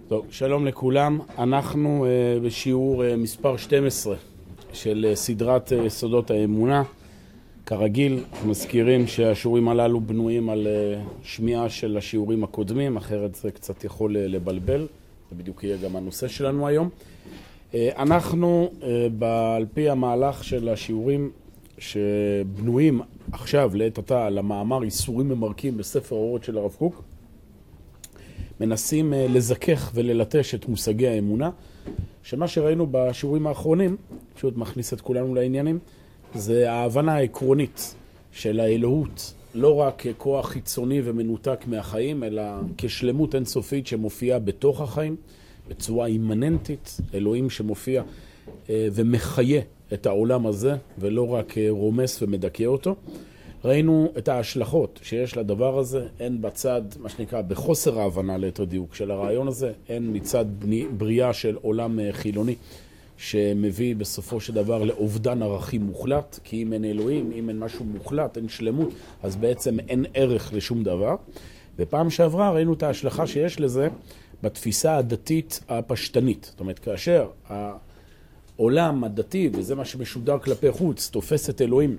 טוב, שלום לכולם. אנחנו בשיעור מספר 12 של סדרת יסודות האמונה. כרגיל, מזכירים שהשיעורים הללו בנויים על שמיעה של השיעורים הקודמים, אחרת זה קצת יכול לבלבל, זה בדיוק יהיה גם הנושא שלנו היום. אנחנו, על פי המהלך של השיעורים שבנויים עכשיו לעת עתה על המאמר איסורים ממרקים בספר אורות של הרב קוק, מנסים לזכך וללטש את מושגי האמונה, שמה שראינו בשיעורים האחרונים, פשוט מכניס את כולנו לעניינים, זה ההבנה העקרונית של האלוהות, לא רק ככוח חיצוני ומנותק מהחיים, אלא כשלמות אינסופית שמופיעה בתוך החיים, בצורה אימננטית, אלוהים שמופיע ומחיה את העולם הזה, ולא רק רומס ומדכא אותו. ראינו את ההשלכות שיש לדבר הזה, הן בצד, מה שנקרא, בחוסר ההבנה ליתר דיוק של הרעיון הזה, הן מצד בריאה של עולם חילוני, שמביא בסופו של דבר לאובדן ערכים מוחלט, כי אם אין אלוהים, אם אין משהו מוחלט, אין שלמות, אז בעצם אין ערך לשום דבר. בפעם שעברה ראינו את ההשלכה שיש לזה בתפיסה הדתית הפשטנית. זאת אומרת, כאשר העולם הדתי, וזה מה שמשודר כלפי חוץ, תופס את אלוהים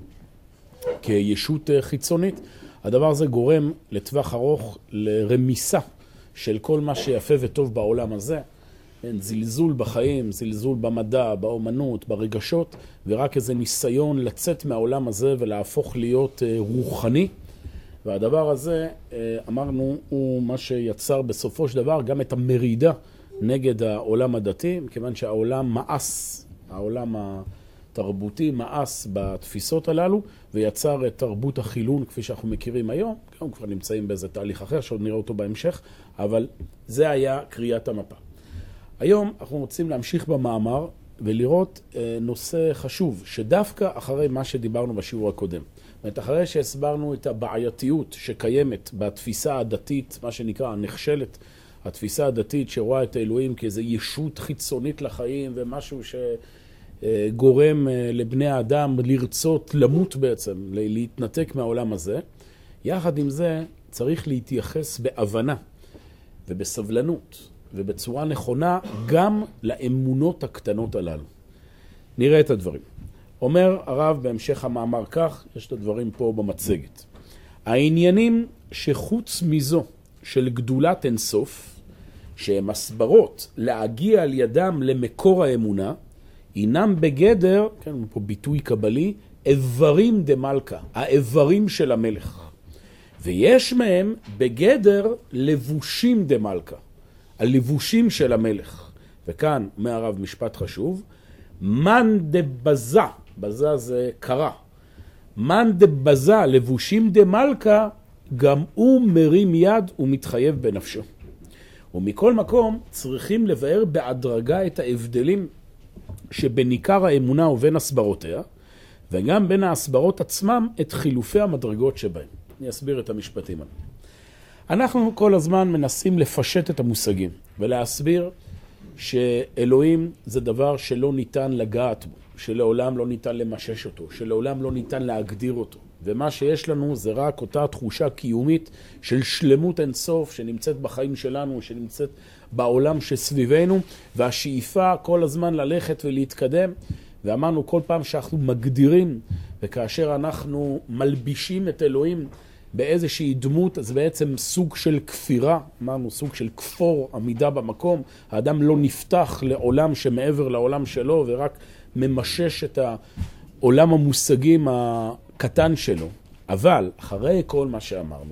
כישות חיצונית, הדבר הזה גורם לטווח ארוך לרמיסה של כל מה שיפה וטוב בעולם הזה. זלזול בחיים, זלזול במדע, באומנות, ברגשות, ורק איזה ניסיון לצאת מהעולם הזה ולהפוך להיות רוחני. והדבר הזה, אמרנו, הוא מה שיצר בסופו של דבר גם את המרידה נגד העולם הדתי, מכיוון שהעולם מאס, העולם התרבותי מאס בתפיסות הללו, ויצר את תרבות החילון כפי שאנחנו מכירים היום. אנחנו כבר נמצאים באיזה תהליך אחר, שעוד נראה אותו בהמשך, אבל זה היה קריאת המפה. היום אנחנו רוצים להמשיך במאמר ולראות נושא חשוב, שדווקא אחרי מה שדיברנו בשיעור הקודם, זאת אומרת, אחרי שהסברנו את הבעייתיות שקיימת בתפיסה הדתית, מה שנקרא הנחשלת, התפיסה הדתית שרואה את האלוהים כאיזו ישות חיצונית לחיים ומשהו שגורם לבני האדם לרצות למות בעצם, להתנתק מהעולם הזה, יחד עם זה צריך להתייחס בהבנה ובסבלנות ובצורה נכונה גם לאמונות הקטנות הללו. נראה את הדברים. אומר הרב בהמשך המאמר כך, יש את הדברים פה במצגת. העניינים שחוץ מזו של גדולת אינסוף, שהם הסברות להגיע על ידם למקור האמונה, אינם בגדר, כן, פה ביטוי קבלי, איברים דמלכה, האיברים של המלך. ויש מהם בגדר לבושים דמלכה, הלבושים של המלך. וכאן מהרב משפט חשוב, מן דבזה, בזה זה קרה, מן דבזה לבושים דמלכה, גם הוא מרים יד ומתחייב בנפשו. ומכל מקום צריכים לבאר בהדרגה את ההבדלים שבין עיקר האמונה ובין הסברותיה, וגם בין ההסברות עצמם את חילופי המדרגות שבהם. אני אסביר את המשפטים האלה. אנחנו כל הזמן מנסים לפשט את המושגים ולהסביר שאלוהים זה דבר שלא ניתן לגעת בו, שלעולם לא ניתן למשש אותו, שלעולם לא ניתן להגדיר אותו. ומה שיש לנו זה רק אותה תחושה קיומית של שלמות אינסוף שנמצאת בחיים שלנו, שנמצאת בעולם שסביבנו, והשאיפה כל הזמן ללכת ולהתקדם. ואמרנו כל פעם שאנחנו מגדירים, וכאשר אנחנו מלבישים את אלוהים באיזושהי דמות, אז בעצם סוג של כפירה, אמרנו סוג של כפור, עמידה במקום, האדם לא נפתח לעולם שמעבר לעולם שלו, ורק ממשש את העולם המושגים הקטן שלו. אבל אחרי כל מה שאמרנו,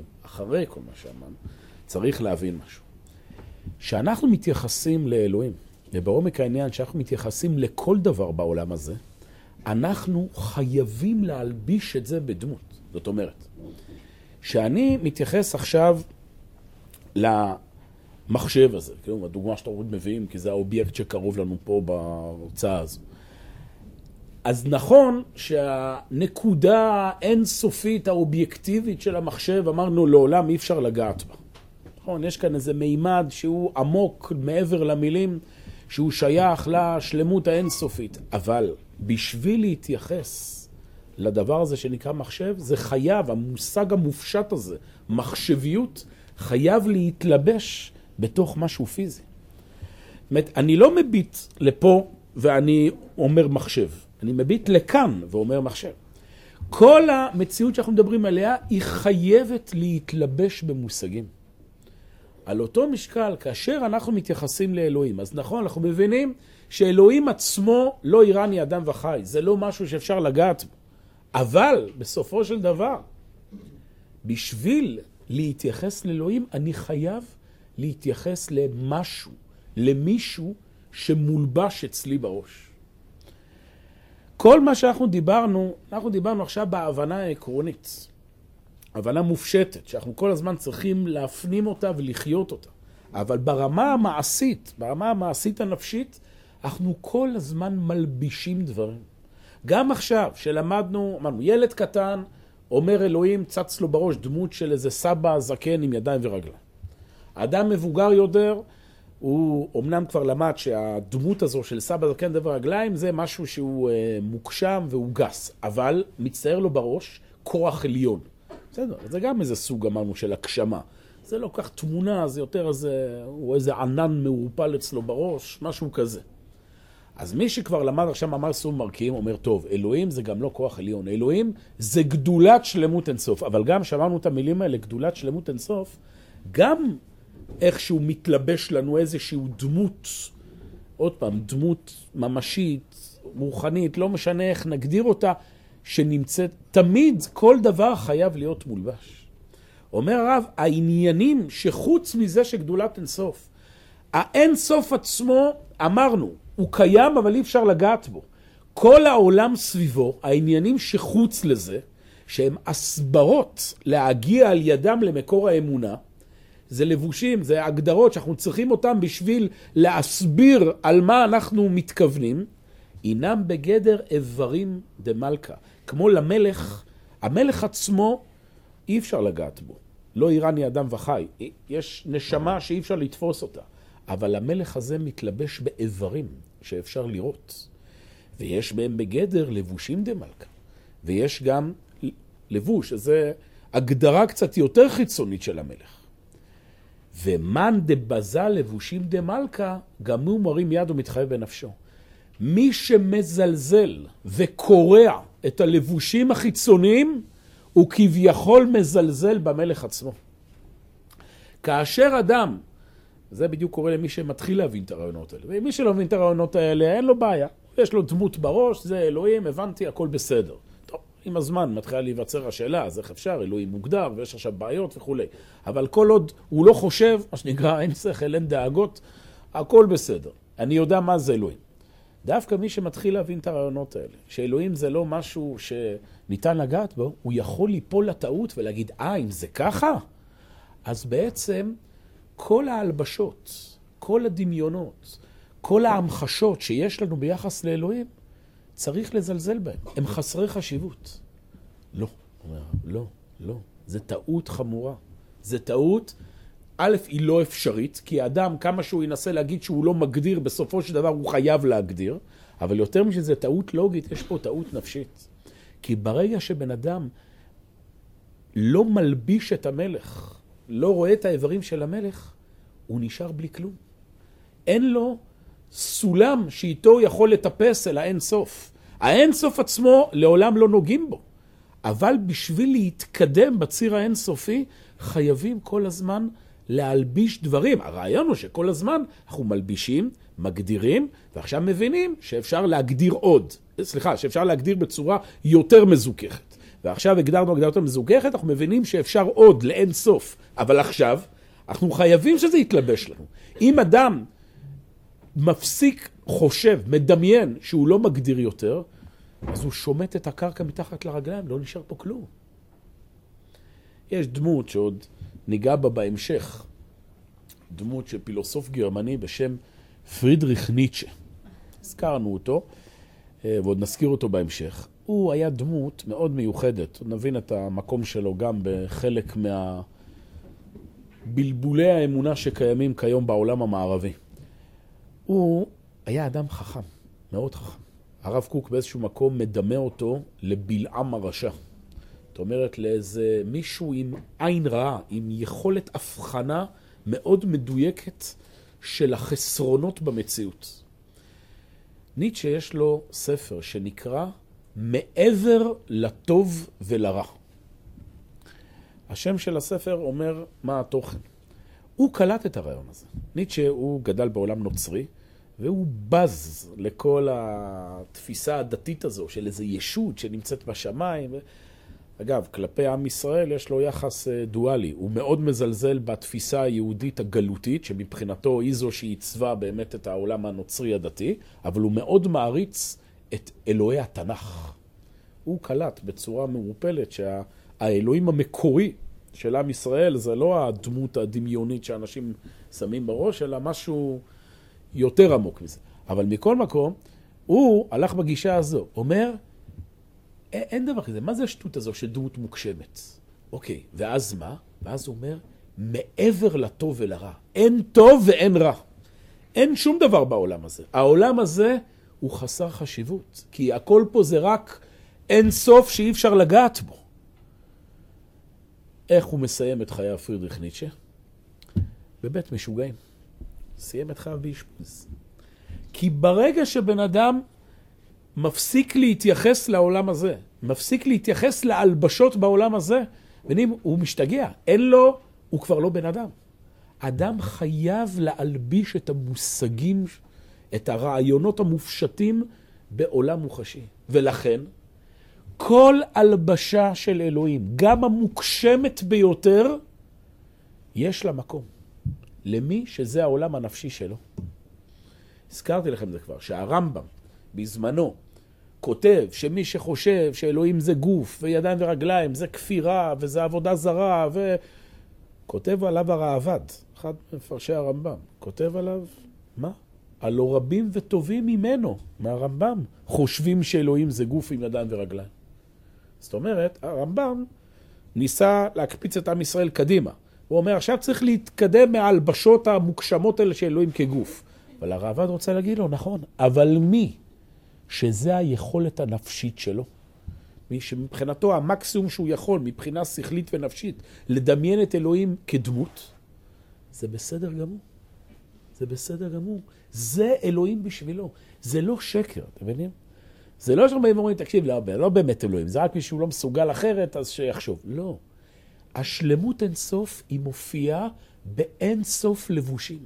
צריך להבין משהו. שאנחנו מתייחסים לאלוהים, וברומק העניין שאנחנו מתייחסים לכל דבר בעולם הזה, אנחנו חייבים להלביש את זה בדמות. זאת אומרת, שאני מתייחס עכשיו למחשב הזה, כאילו, הדוגמה שאתה עוד מביאים, כי זה האובייקט שקרוב לנו פה בהרצאה הזו. אז נכון שהנקודה האינסופית האובייקטיבית של המחשב, אמרנו לעולם אי אפשר לגעת בה. נכון, יש כאן איזה מימד שהוא עמוק מעבר למילים, שהוא שייך לשלמות האינסופית. אבל בשביל להתייחס לדבר הזה שנקרא מחשב, זה חייב, המושג המופשט הזה, מחשביות, חייב להתלבש בתוך משהו פיזי. אומרת, אני לא מביט לפה ואני אומר מחשב. אני מביט לכאן ואומר מחשב. כל המציאות שאנחנו מדברים עליה היא חייבת להתלבש במושגים. על אותו משקל, כאשר אנחנו מתייחסים לאלוהים, אז נכון, אנחנו מבינים שאלוהים עצמו לא איראני אדם וחי. זה לא משהו שאפשר לגעת בו. אבל בסופו של דבר, בשביל להתייחס לאלוהים, אני חייב להתייחס למשהו, למישהו שמולבש אצלי בראש. כל מה שאנחנו דיברנו עכשיו בהבנה העקרונית. הבנה מופשטת, שאנחנו כל הזמן צריכים להפנים אותה ולחיות אותה. אבל ברמה המעשית הנפשית, אנחנו כל הזמן מלבישים דברים. גם עכשיו, שלמדנו, אמרנו, ילד קטן, אומר אלוהים, צץ לו בראש דמות של איזה סבא זקן עם ידיים ורגליים. האדם מבוגר יותר, הוא אמנם כבר למד שהדמות הזו של סבא זקן דבר רגליים, זה משהו שהוא מוקשם והוא גס, אבל מצטער לו בראש כוח עליון. בסדר, זה גם איזה סוג אמרנו של הקשמה. זה לא כך תמונה, זה יותר איזה ענן מעורפל אצלו בראש, משהו כזה. אז מי שכבר למד עכשיו מאמר סוף מרקים, אומר, טוב, אלוהים זה גם לא כוח עליון. אלוהים זה גדולת שלמות אינסוף. אבל גם שמענו את המילים האלה, גדולת שלמות אינסוף, גם איכשהו מתלבש לנו איזשהו דמות, עוד פעם, דמות ממשית, רוחנית, לא משנה איך נגדיר אותה, שנמצאת, תמיד כל דבר חייב להיות מולבש. אומר הרב, העניינים שחוץ מזה שגדולת אינסוף, האינסוף עצמו, אמרנו, הוא קיים אבל אי אפשר לגעת בו. כל העולם סביבו, העניינים שחוץ לזה, שהם הסברות להגיע על ידם למקור האמונה, זה לבושים, זה הגדרות שאנחנו צריכים אותם בשביל להסביר על מה אנחנו מתכוונים, אינם בגדר איברים דמלכה. כמו למלך, המלך עצמו אי אפשר לגעת בו. לא איראני אדם וחי. יש נשמה שאי אפשר לתפוס אותה. אבל המלך הזה מתלבש באיברים שאפשר לראות. ויש בהם בגדר לבושים דמלכה. ויש גם לבוש, זה הגדרה קצת יותר חיצונית של המלך. ומן דבזה לבושים דמלכה, גם הוא מרים יד ומתחייב בנפשו. מי שמזלזל וקורע את הלבושים החיצוניים, הוא כביכול מזלזל במלך עצמו. כאשר אדם, זה בדיוק קורה למי שמתחיל להבין את הרעיונות האלה, ומי שלא מבין את הרעיונות האלה, אין לו בעיה. יש לו דמות בראש, זה אלוהים, הבנתי, הכל בסדר. טוב, עם הזמן מתחילה להיווצר השאלה, אז איך אפשר, אלוהים מוגדר, ויש עכשיו בעיות וכו'. אבל כל עוד הוא לא חושב, מה שנקרא, אין שכל, אין דאגות, הכל בסדר. אני יודע מה זה אלוהים. דווקא מי שמתחיל להבין את הרעיונות האלה, שאלוהים זה לא משהו שניתן לגעת בו, הוא יכול ליפול לטעות ולהגיד, אם זה ככה, אז בעצם כל ההלבשות, כל הדמיונות, כל ההמחשות שיש לנו ביחס לאלוהים, צריך לזלזל בהם. הם חסרי חשיבות. לא, לא. זה טעות חמורה. זה טעות, א', היא לא אפשרית, כי האדם, כמה שהוא ינסה להגיד שהוא לא מגדיר, בסופו של דבר הוא חייב להגדיר, אבל יותר משזה טעות לוגית, יש פה טעות נפשית. כי ברגע שבן אדם לא מלביש את המלך, לא רואה את האיברים של המלך, הוא נשאר בלי כלום. אין לו סולם שאיתו יכול לטפס אל האין סוף. האין סוף עצמו לעולם לא נוגעים בו. אבל בשביל להתקדם בציר האין סופי, חייבים כל הזמן להלביש דברים. הרעיון הוא שכל הזמן אנחנו מלבישים, מגדירים, ועכשיו מבינים שאפשר להגדיר עוד. שאפשר להגדיר בצורה יותר מזוכחת. ועכשיו הגדרנו הגדרה יותר מזוכחת, אנחנו מבינים שאפשר עוד לאין סוף. אבל עכשיו אנחנו חייבים שזה יתלבש לנו. אם אדם מפסיק, חושב, מדמיין שהוא לא מגדיר יותר, אז הוא שומט את הקרקע מתחת לרגליים, לא נשאר פה כלום. יש דמות שעוד ניגע בה בהמשך, דמות של פילוסוף גרמני בשם פרידריך ניטשה. הזכרנו אותו, ועוד נזכיר אותו בהמשך. הוא היה דמות מאוד מיוחדת, נבין את המקום שלו גם בחלק מהבלבולי האמונה שקיימים כיום בעולם המערבי. הוא היה אדם חכם, מאוד חכם. הרב קוק באיזשהו מקום מדמה אותו לבלעם הרשע. זאת אומרת, לאיזה מישהו עם עין רעה, עם יכולת הבחנה מאוד מדויקת של החסרונות במציאות. ניטשה יש לו ספר שנקרא מעבר לטוב ולרע. השם של הספר אומר מה התוכן. הוא קלט את הרעיון הזה. ניטשה הוא גדל בעולם נוצרי, והוא בז לכל התפיסה הדתית הזו של איזו ישות שנמצאת בשמיים. אגב, כלפי עם ישראל יש לו יחס דואלי. הוא מאוד מזלזל בתפיסה היהודית הגלותית, שמבחינתו היא זו שעיצבה באמת את העולם הנוצרי הדתי, אבל הוא מאוד מעריץ את אלוהי התנ"ך. הוא קלט בצורה מעורפלת שהאלוהים המקורי של עם ישראל זה לא הדמות הדמיונית שאנשים שמים בראש, אלא משהו יותר עמוק מזה. אבל מכל מקום, הוא הלך בגישה הזו, אומר, אין דבר כזה, מה זה השטות הזו של דמות מוקשמת? אוקיי, ואז מה? ואז הוא אומר, מעבר לטוב ולרע. אין טוב ואין רע. אין שום דבר בעולם הזה. העולם הזה הוא חסר חשיבות, כי הכל פה זה רק אין סוף שאי אפשר לגעת בו. איך הוא מסיים את חייו פרידריך ניטשה? בבית משוגעים. סיים את חייו באשפוז. כי ברגע שבן אדם מפסיק להתייחס לעולם הזה, מפסיק להתייחס להלבשות בעולם הזה, הוא משתגע. אין לו, הוא כבר לא בן אדם. אדם חייב להלביש את המושגים, את הרעיונות המופשטים בעולם מוחשי. ולכן, כל הלבשה של אלוהים, גם המוקשמת ביותר, יש לה מקום. למי שזה העולם הנפשי שלו. הזכרתי לכם זה כבר, שהרמב"ם בזמנו כותב שמי שחושב שאלוהים זה גוף וידיים ורגליים, זה כפירה וזה עבודה זרה, כותב עליו הראב"ד, אחד מפרשי הרמב"ם, כותב עליו, מה? הלא רבים וטובים ממנו, מהרמב"ם, חושבים שאלוהים זה גוף עם ידיים ורגליים. זאת אומרת, הרמב"ם ניסה להקפיץ את עם ישראל קדימה. הוא אומר, עכשיו צריך להתקדם מההלבשות המוקשמות האלה של אלוהים כגוף. אבל הראב"ד רוצה להגיד לו, נכון, אבל מי שזה היכולת הנפשית שלו, מי שמבחינתו המקסימום שהוא יכול, מבחינה שכלית ונפשית, לדמיין את אלוהים כדמות, זה בסדר גמור. זה בסדר גמור. זה אלוהים בשבילו. זה לא שקר, אתם מבינים? זה לא שבאים ואומרים, תקשיב, לא באמת אלוהים, זה רק מישהו לא מסוגל אחרת, אז שיחשוב. לא. השלמות אינסוף היא מופיעה באינסוף לבושים.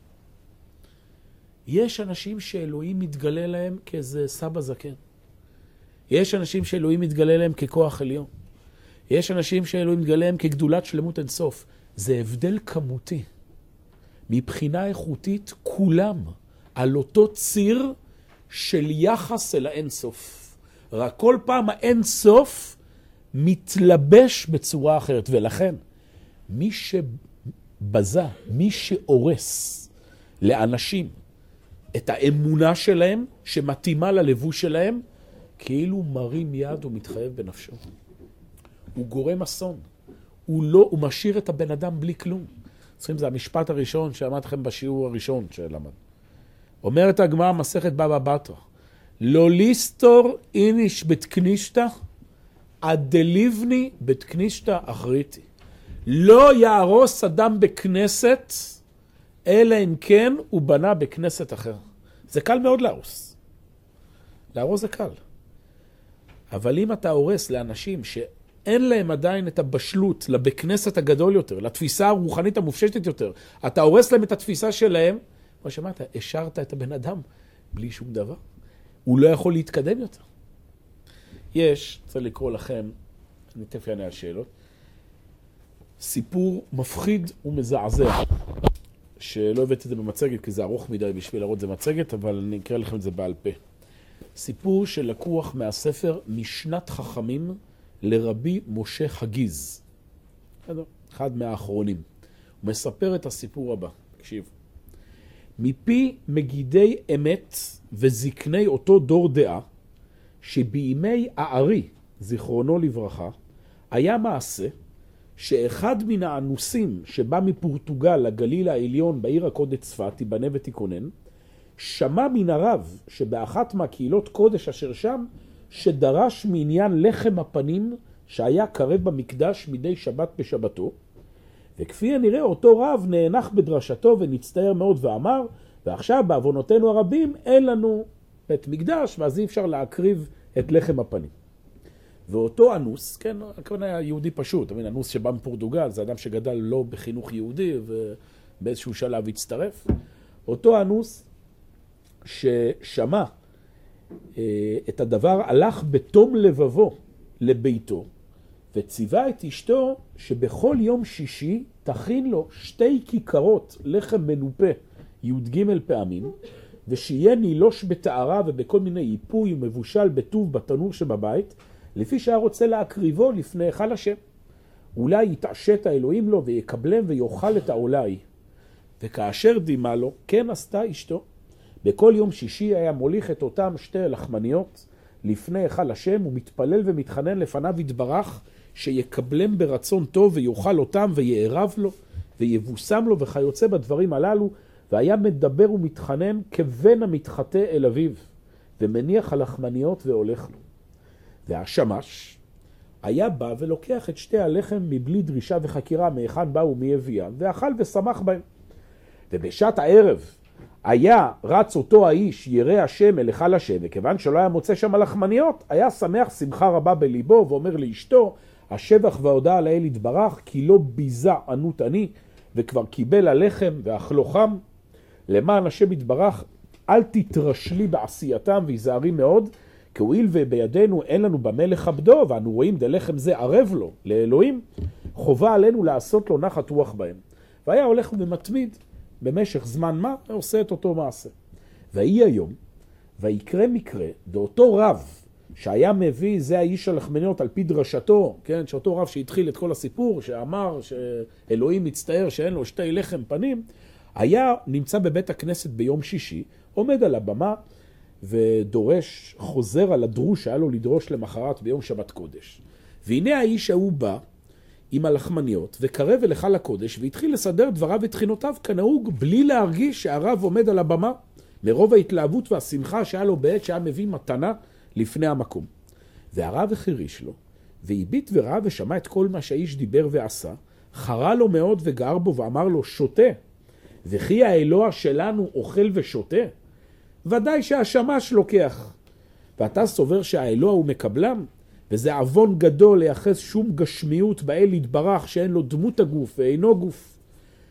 יש אנשים שאלוהים מתגלה להם כאיזה סבא זקן. יש אנשים שאלוהים מתגלה להם ככוח עליון. יש אנשים שאלוהים מתגלה להם כגדולת שלמות אינסוף. זה הבדל כמותי. מבחינה איכותית, כולם על אותו ציר של יחס אל האינסוף. רק כל פעם האינסוף מתלבש בצורה אחרת. ולכן, מי שבזה, מי שאורס לאנשים את האמונה שלהם, שמתאימה ללבוש שלהם, כאילו מרים יד ומתחייב בנפשו. הוא גורם אסון. הוא משאיר את הבן אדם בלי כלום. צריכים, זה המשפט הראשון שאמרתי לכם בשיעור הראשון שלמד. אומרת הגמרא מסכת בבא בתרא, לא ליסטור איניש בית כנישתא, עד דליבני בית כנישתא אחריתי. לא יהרוס אדם בכנסת, אלא אם כן הוא בנה בכנסת אחר. זה קל מאוד להרוס. להרוס זה קל. אבל אם אתה הורס לאנשים שאין להם עדיין את הבשלות לבכנסת הגדול יותר, לתפיסה הרוחנית המופשטת יותר, אתה הורס להם את התפיסה שלהם, כמו שאמרת, השארת את הבן אדם בלי שום דבר. הוא לא יכול להתקדם יותר. צריך לקרוא לכם, אני תכף אענה על שאלות, סיפור מפחיד ומזעזע, שלא הבאתי את זה במצגת, כי זה ארוך מדי בשביל להראות את זה במצגת, אבל אני אקרא לכם את זה בעל פה. סיפור שלקוח מהספר משנת חכמים לרבי משה חגיז. אחד מהאחרונים. הוא מספר את הסיפור הבא. תקשיב. מפי מגידי אמת וזקני אותו דור דעה, שבימי הארי, זיכרונו לברכה, היה מעשה שאחד מן האנוסים שבא מפורטוגל לגליל העליון בעיר הקודש צפת, תיבנה ותיכונן, שמע מן הרב שבאחת מהקהילות קודש אשר שם, שדרש מעניין לחם הפנים שהיה קרב במקדש מדי שבת בשבתו, וכפי הנראה אותו רב נאנח בדרשתו ונצטער מאוד ואמר, ועכשיו בעוונותינו הרבים אין לנו בית מקדש, ואז אי אפשר להקריב את לחם הפנים. ואותו אנוס, כן, הכוונה היה יהודי פשוט, אנוס שבא מפורטוגל, זה אדם שגדל לא בחינוך יהודי ובאיזשהו שלב הצטרף. אותו אנוס ששמע את הדבר הלך בתום לבבו לביתו, וציווה את אשתו שבכל יום שישי תכין לו 2 כיכרות לחם מנופה י"ג פעמים, ושיהיה נילוש בתארה ובכל מיני איפוי ומבושל בטוב בתנור שבבית, לפי שהיה רוצה להקריבו לפני היכל השם. אולי יתעשת האלוהים לו ויקבלם ויאכל את העולי. וכאשר דימה לו, כן עשתה אשתו. בכל יום שישי היה מוליך את אותם 2 לחמניות לפני היכל השם, ומתפלל ומתחנן לפניו יתברך, שיקבלם ברצון טוב ויאכל אותם ויערב לו ויבוסם לו וכיוצא בדברים הללו, והיה מדבר ומתחנן כבן המתחטא אל אביו, ומניח הלחמניות והולך לו. והשמש היה בא ולוקח את 2 הלחם מבלי דרישה וחקירה מהיכן באו ומי הביאם, ואכל ושמח בהם. ובשעת הערב היה רץ אותו האיש ירא השם אל היכל השם, וכיוון שלא היה מוצא שם הלחמניות, היה שמח שמחה רבה בליבו, ואומר לאשתו, השבח וההודעה לאל יתברך, כי לא ביזה ענות אני, וכבר קיבל הלחם ואכלו חם. למען השם יתברך, אל תתרשלי בעשייתם ויזהרי מאוד, כי הואיל ובידינו אין לנו במה לכבדו, ואנו רואים דלחם זה ערב לו, לאלוהים, חובה עלינו לעשות לו נחת רוח בהם. והיה הולך ומתמיד במשך זמן מה, ועושה את אותו מעשה. והיא היום, ויקרה מקרה, ואותו רב שהיה מביא, זה האיש הלחמניות על פי דרשתו, כן, שאותו רב שהתחיל את כל הסיפור, שאמר שאלוהים מצטער שאין לו 2 לחם פנים, היה נמצא בבית הכנסת ביום שישי, עומד על הבמה ודורש, חוזר על הדרוש שהיה לו לדרוש למחרת ביום שבת קודש. והנה האיש ההוא בא עם הלחמניות וקרב אל היכל הקודש והתחיל לסדר דבריו ותחינותיו כנהוג, בלי להרגיש שהרב עומד על הבמה, מרוב ההתלהבות והשמחה שהיה לו בעת שהיה מביא מתנה לפני המקום. והרב החריש לו, והביט וראה ושמע את כל מה שהאיש דיבר ועשה, חרה לו מאוד וגער בו ואמר לו, שותה, וכי האלוה שלנו אוכל ושותה? ודאי שהשמש לוקח. ואתה סובר שהאלוה הוא מקבלם? וזה עוון גדול לייחס שום גשמיות באל יתברך שאין לו דמות הגוף ואינו גוף.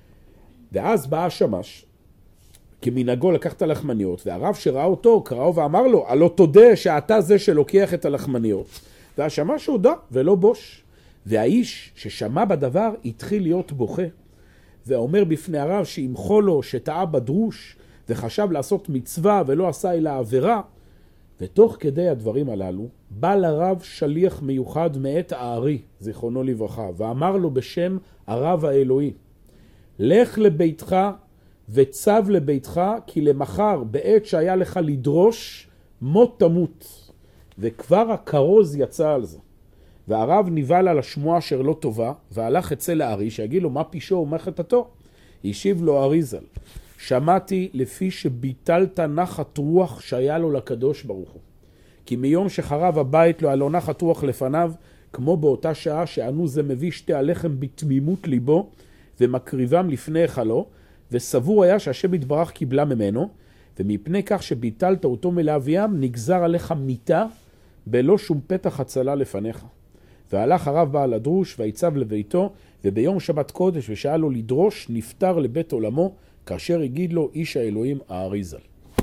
ואז בא השמש, כמנהגו לקח את הלחמניות, והרב שראה אותו קראו ואמר לו, הלא תודה שאתה זה שלוקח את הלחמניות. והשמש הודה ולא בוש. והאיש ששמע בדבר התחיל להיות בוכה, ואומר בפני הרב שימחו לו שטעה בדרוש, וחשב לעשות מצווה ולא עשה אלא עבירה. ותוך כדי הדברים הללו, בא לרב שליח מיוחד מאת הארי, זיכרונו לברכה, ואמר לו בשם הרב האלוהי, לך לביתך וצב לביתך, כי למחר בעת שהיה לך לדרוש, מות תמות. וכבר הכרוז יצא על זה. והרב ניבל על השמועה אשר לא טובה, והלך אצל הארי, שיגיד לו מה פישו ומה חטאתו. השיב לו הארי ז"ל, שמעתי לפי שביטלת נחת רוח שהיה לו לקדוש ברוך הוא. כי מיום שחרב הבית לא היה לו נחת רוח לפניו, כמו באותה שעה שענו זה מביא 2 הלחם בתמימות ליבו, ומקריבם לפני היכלו, וסבור היה שהשם יתברך קיבלה ממנו, ומפני כך שביטלת אותו מלהביאם, נגזר עליך מיתה, בלא שום פתח הצלה לפניך. והלך הרב בעל הדרוש, ויצב לביתו, וביום שבת קודש ושאל לו לדרוש, נפטר לבית עולמו, כאשר הגיד לו איש האלוהים הארי ז"ל.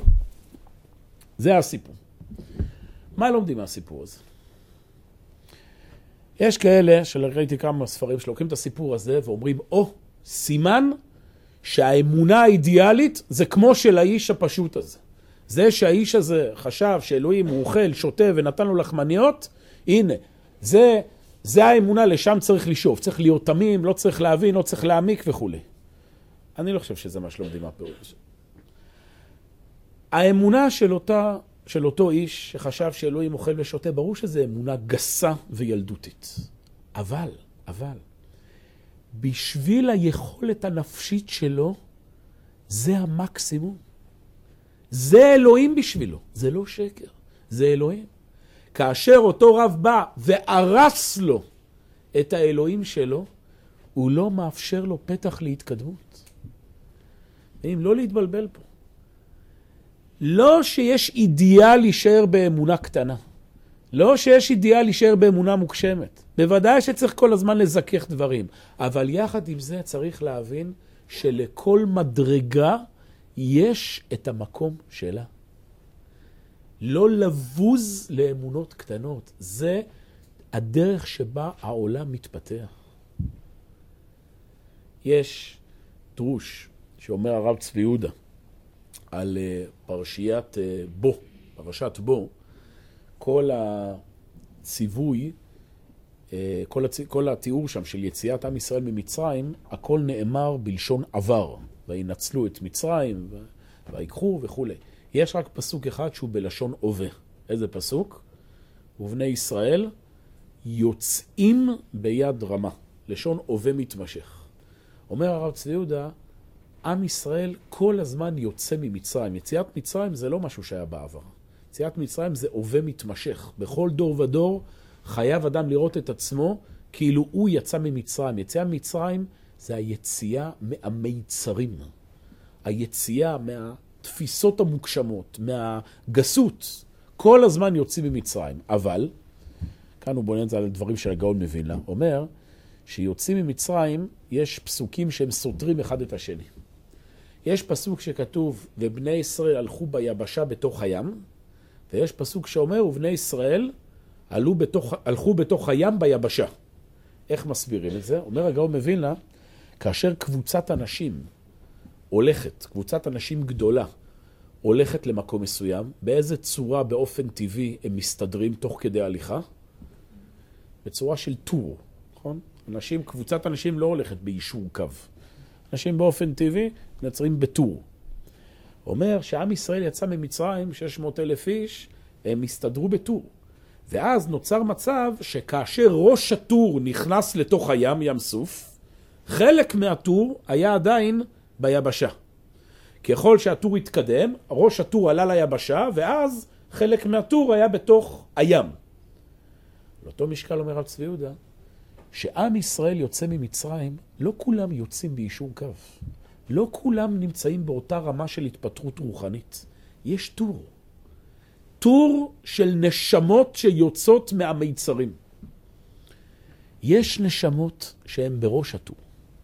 זה הסיפור. מה לומדים מהסיפור הזה? יש כאלה שראיתי כמה ספרים שלוקחים את הסיפור הזה ואומרים, סימן שהאמונה האידיאלית זה כמו של האיש הפשוט הזה. זה שהאיש הזה חשב שאלוהים הוא אוכל, שותה ונתן לו לחמניות, הנה, זה האמונה, לשם צריך לשאוף, צריך להיות תמים, לא צריך להבין, לא צריך להעמיק וכו'. אני לא חושב שזה מה שלומדים מהפירוש. האמונה של אותו איש שחשב שאלוהים אוכל ושותה, ברור שזה אמונה גסה וילדותית. אבל, בשביל היכולת הנפשית שלו, זה המקסימום. זה אלוהים בשבילו, זה לא שקר, זה אלוהים. כאשר אותו רב בא והרס לו את האלוהים שלו, הוא לא מאפשר לו פתח להתקדמות. אם לא להתבלבל פה. לא שיש אידיאל להישאר באמונה קטנה. לא שיש אידיאל להישאר באמונה מוגשמת. בוודאי שצריך כל הזמן לזכך דברים. אבל יחד עם זה צריך להבין שלכל מדרגה יש את המקום שלה. לא לבוז לאמונות קטנות. זה הדרך שבה העולם מתפתח. יש דרוש שאומר הרב צבי יהודה על פרשיית בו, פרשת בו, כל הציווי, כל התיאור שם של יציאת עם ישראל ממצרים, הכל נאמר בלשון עבר, וינצלו את מצרים ויקחו וכו'. יש רק פסוק אחד שהוא בלשון הווה. איזה פסוק? ובני ישראל יוצאים ביד רמה, לשון הווה מתמשך. אומר הרב צבי יהודה, עם ישראל כל הזמן יוצא ממצרים. יציאת מצרים זה לא משהו שהיה בעבר. יציאת מצרים זה הווה מתמשך. בכל דור ודור חייב אדם לראות את עצמו כאילו הוא יצא ממצרים. יציאה ממצרים זה היציאה מהמיצרים. היציאה מהתפיסות המוגשמות, מהגסות. כל הזמן יוצאים ממצרים. אבל, כאן הוא בונה את זה על דברים שהגאון מבין לה, אומר שיוצאים ממצרים יש פסוקים שהם סותרים אחד את השני. יש פסוק שכתוב, ובני ישראל הלכו ביבשה בתוך הים, ויש פסוק שאומר, ובני ישראל הלכו בתוך הים ביבשה. איך מסבירים את זה? אומר הגאון מווילנה, כאשר קבוצת אנשים הולכת, קבוצת אנשים גדולה, הולכת למקום מסוים, באיזה צורה באופן טבעי הם מסתדרים תוך כדי הליכה? בצורה של טור, נכון? קבוצת אנשים לא הולכת ביישור קו. אנשים באופן טבעי נצרים בטור. אומר שעם ישראל יצא ממצרים, 600,000 איש, הם הסתדרו בטור. ואז נוצר מצב שכאשר ראש הטור נכנס לתוך הים, ים סוף, חלק מהטור היה עדיין ביבשה. ככל שהטור התקדם, ראש הטור עלה ליבשה, ואז חלק מהטור היה בתוך הים. לאותו משקל אומר הרב צבי יהודה, שעם ישראל יוצא ממצרים, לא כולם יוצאים ביישור קו. לא כולם נמצאים באותה רמה של התפטרות רוחנית. יש טור. טור של נשמות שיוצאות מהמיצרים. יש נשמות שהן בראש הטור.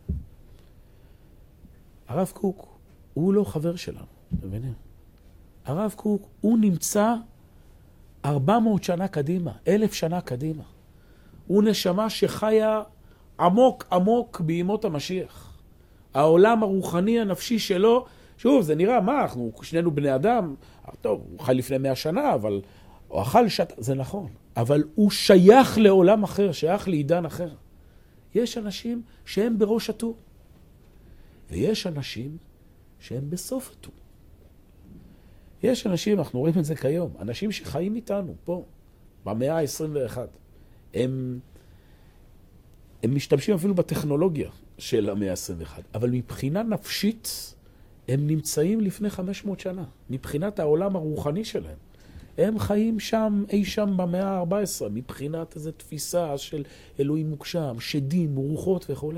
הרב קוק הוא לא חבר שלנו, מבינים? הרב קוק הוא נמצא 400 שנה קדימה, 1000 שנה קדימה. הוא נשמה שחיה עמוק עמוק בימות המשיח. העולם הרוחני הנפשי שלו, שוב, זה נראה מה, אנחנו שנינו בני אדם, טוב, הוא חי לפני 100 שנה, אבל הוא אכל זה נכון, אבל הוא שייך לעולם אחר, שייך לעידן אחר. יש אנשים שהם בראש הטור, ויש אנשים שהם בסוף הטור. יש אנשים, אנחנו רואים את זה כיום, אנשים שחיים איתנו פה, במאה ה-21. הם משתמשים אפילו בטכנולוגיה של המאה ה-21, אבל מבחינה נפשית הם נמצאים לפני 500 שנה, מבחינת העולם הרוחני שלהם. הם חיים שם, אי שם במאה ה-14, מבחינת איזו תפיסה של אלוהים מוגשם, שדים, רוחות וכו'.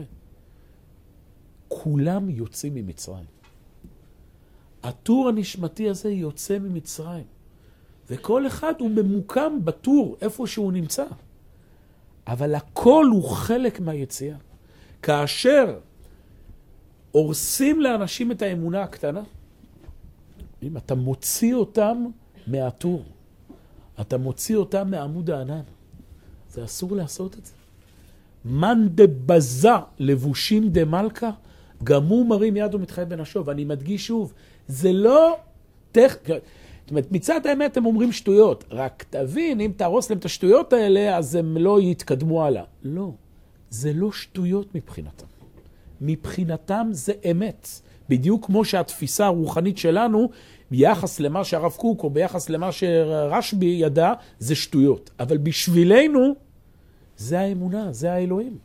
כולם יוצאים ממצרים. הטור הנשמתי הזה יוצא ממצרים, וכל אחד הוא ממוקם בטור איפה שהוא נמצא. אבל הכל הוא חלק מהיציאה. כאשר הורסים לאנשים את האמונה הקטנה, אם אתה מוציא אותם מהטור, אתה מוציא אותם מעמוד הענן. זה אסור לעשות את זה. מן דבזה לבושים דמלכה, גם הוא מרים יד ומתחייב בנשו. ואני מדגיש שוב, זה לא זאת אומרת, מצד האמת הם אומרים שטויות. רק תבין, אם תהרוס להם את השטויות האלה, אז הם לא יתקדמו הלאה. לא, זה לא שטויות מבחינתם. מבחינתם זה אמת. בדיוק כמו שהתפיסה הרוחנית שלנו, ביחס למה שהרב קוק או ביחס למה שרשב"י ידע, זה שטויות. אבל בשבילנו, זה האמונה, זה האלוהים.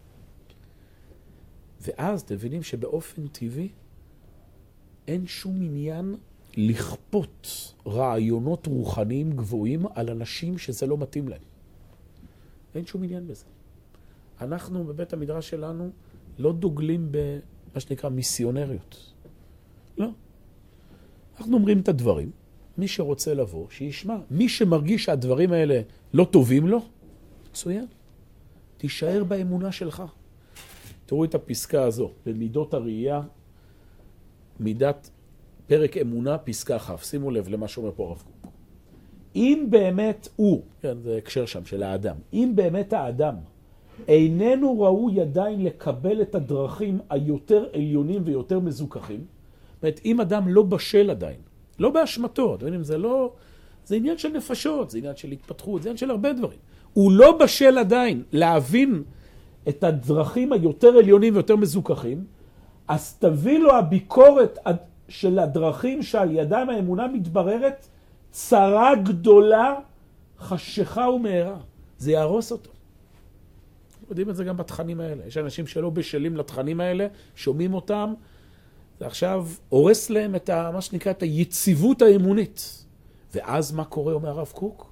ואז תבינים שבאופן טבעי, אין שום עניין לכפות רעיונות רוחניים גבוהים על אנשים שזה לא מתאים להם. אין שום עניין בזה. אנחנו בבית המדרש שלנו לא דוגלים במה שנקרא מיסיונריות. לא. אנחנו אומרים את הדברים. מי שרוצה לבוא, שישמע. מי שמרגיש שהדברים האלה לא טובים לו, מצוין. תישאר באמונה שלך. תראו את הפסקה הזו, במידות הראייה, מידת פרק אמונה, פסקה כ'. שימו לב למה שאומר פה הרב קוק. אם באמת הוא, כן, זה הקשר שם של האדם, אם באמת האדם איננו ראוי עדיין לקבל את הדרכים היותר עליונים ויותר מזוכחים, זאת אומרת, אם אדם לא בשל עדיין, לא באשמתו, זה עניין של נפשות, זה עניין של התפתחות, זה עניין של הרבה דברים. הוא לא בשל עדיין להבין את הדרכים היותר עליונים ויותר מזוכחים, אז תביא לו הביקורת של הדרכים שעל ידם האמונה מתבררת צרה גדולה, חשכה ומהרה. זה יהרוס אותו. יודעים את זה גם בתכנים האלה. יש אנשים שלא בשלים לתכנים האלה, שומעים אותם, זה עכשיו הורס להם את מה שנקרא את היציבות האמונית. ואז מה קורה, אומר הרב קוק?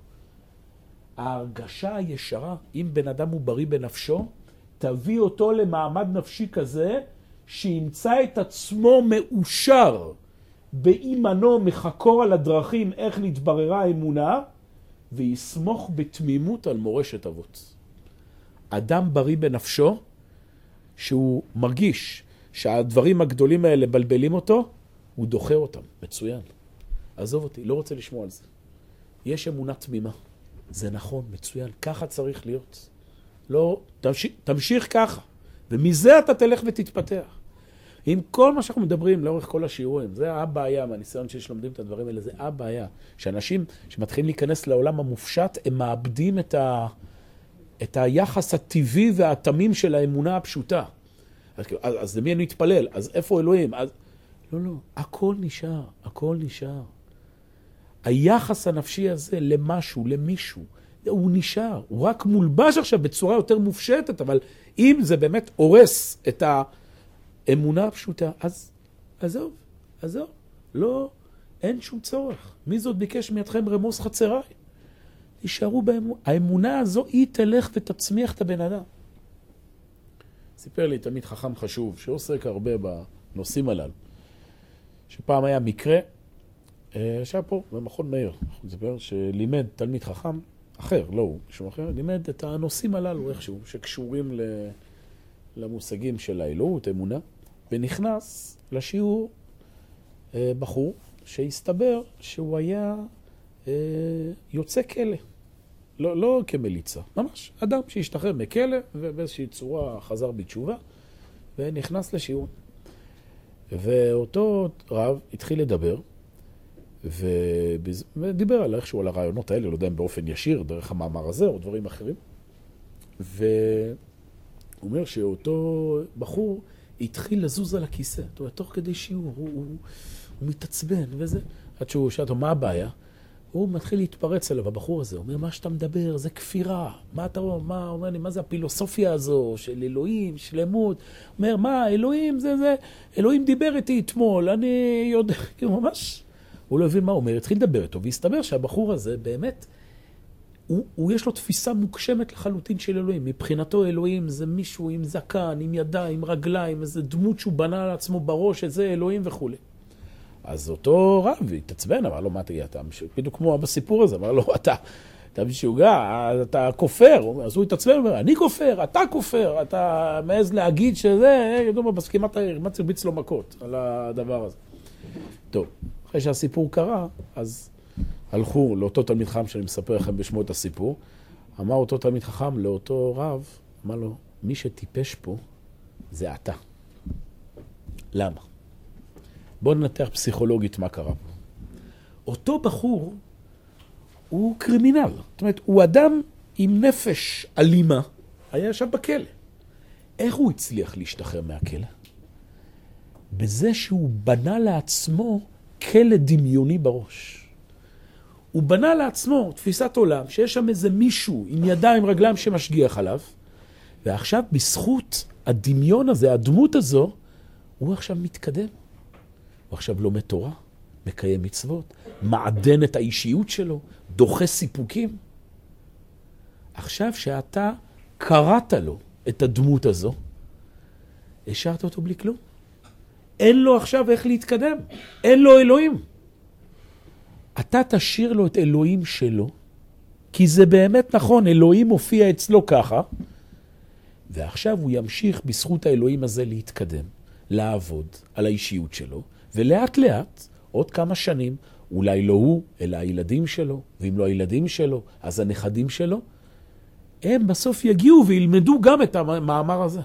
ההרגשה הישרה, אם בן אדם הוא בריא בנפשו, תביא אותו למעמד נפשי כזה, שימצא את עצמו מאושר באימנו מחקור על הדרכים איך נתבררה האמונה, ויסמוך בתמימות על מורשת אבות. אדם בריא בנפשו, שהוא מרגיש שהדברים הגדולים האלה בלבלים אותו, הוא דוחה אותם. מצוין. עזוב אותי, לא רוצה לשמוע על זה. יש אמונה תמימה. זה נכון, מצוין. ככה צריך להיות. לא, תמשיך ככה. ומזה אתה תלך ותתפתח. עם כל מה שאנחנו מדברים לאורך כל השיעורים, זה הבעיה, מהניסיון שיש לומדים את הדברים האלה, זה הבעיה. שאנשים שמתחילים להיכנס לעולם המופשט, הם מאבדים את היחס הטבעי והתמים של האמונה הפשוטה. אז למי אני מתפלל? אז איפה אלוהים? לא, הכל נשאר, הכל נשאר. היחס הנפשי הזה למשהו, למישהו, הוא נשאר. הוא רק מולבש עכשיו בצורה יותר מופשטת, אבל אם זה באמת הורס את האמונה הפשוטה, אז עזוב. לא, אין שום צורך. מי זאת ביקש מידכם רמוס חצריי? תישארו באמונה. האמונה הזו היא תלך ותצמיח את הבן אדם. סיפר לי תלמיד חכם חשוב, שעוסק הרבה בנושאים הללו, שפעם היה מקרה, שהיה פה במכון מאיר, שלימד תלמיד חכם אחר, לא הוא, מישהו אחר, לימד את הנושאים הללו איכשהו, שקשורים למושגים של האלוהות, אמונה, ונכנס לשיעור בחור שהסתבר שהוא היה יוצא כלא. לא כמליצה, ממש. אדם שהשתחרר מכלא ובאיזושהי צורה חזר בתשובה ונכנס לשיעור. ואותו רב התחיל לדבר ודיבר על איכשהו על הרעיונות האלה, לא יודע אם באופן ישיר, דרך המאמר הזה או דברים אחרים. והוא אומר שאותו בחור התחיל לזוז על הכיסא. תוך כדי שיעור הוא מתעצבן וזה. עד שהוא שאל אותו, מה הבעיה? הוא מתחיל להתפרץ אליו, הבחור הזה, הוא אומר, מה שאתה מדבר, זה כפירה. מה אתה אומר לי, מה זה הפילוסופיה הזו של אלוהים, שלמות? הוא אומר, מה, אלוהים זה, אלוהים דיבר איתי אתמול, אני יודע, כאילו ממש. הוא לא הבין מה הוא אומר, התחיל לדבר איתו, והסתבר שהבחור הזה באמת, הוא יש לו תפיסה מוגשמת לחלוטין של אלוהים. מבחינתו אלוהים זה מישהו עם זקן, עם ידיים, עם רגליים, איזה דמות שהוא בנה לעצמו בראש, איזה אלוהים וכו'. אז אותו רב התעצבן, אמר לו, מה תהיה, אתה בדיוק כמו בסיפור הזה, אמר לו, אתה משוגע, אתה כופר. אז הוא התעצבן, אומר, אני כופר, אתה כופר, אתה מעז להגיד שזה, בס כמעט הרביץ לו מכות על הדבר הזה. טוב, אחרי שהסיפור קרה, אז הלכו לאותו תלמיד חכם שאני מספר לכם בשמו את הסיפור, אמר אותו תלמיד חכם לאותו רב, אמר לו, מי שטיפש פה זה אתה. למה? בואו ננתח פסיכולוגית מה קרה פה. אותו בחור הוא קרימינל. זאת אומרת, הוא אדם עם נפש אלימה, היה ישב בכלא. איך הוא הצליח להשתחרר מהכלא? בזה שהוא בנה לעצמו כלא דמיוני בראש. הוא בנה לעצמו תפיסת עולם, שיש שם איזה מישהו עם ידיים רגליים שמשגיח עליו, ועכשיו בזכות הדמיון הזה, הדמות הזו, הוא עכשיו מתקדם. הוא עכשיו לומד תורה, מקיים מצוות, מעדן את האישיות שלו, דוחה סיפוקים. עכשיו שאתה קראת לו את הדמות הזו, השארת אותו בלי כלום. אין לו עכשיו איך להתקדם. אין לו אלוהים. אתה תשאיר לו את אלוהים שלו, כי זה באמת נכון, אלוהים הופיע אצלו ככה, ועכשיו הוא ימשיך בזכות האלוהים הזה להתקדם, לעבוד על האישיות שלו, ולאט לאט, עוד כמה שנים, אולי לא הוא, אלא הילדים שלו, ואם לא הילדים שלו, אז הנכדים שלו, הם בסוף יגיעו וילמדו גם את המאמר הזה.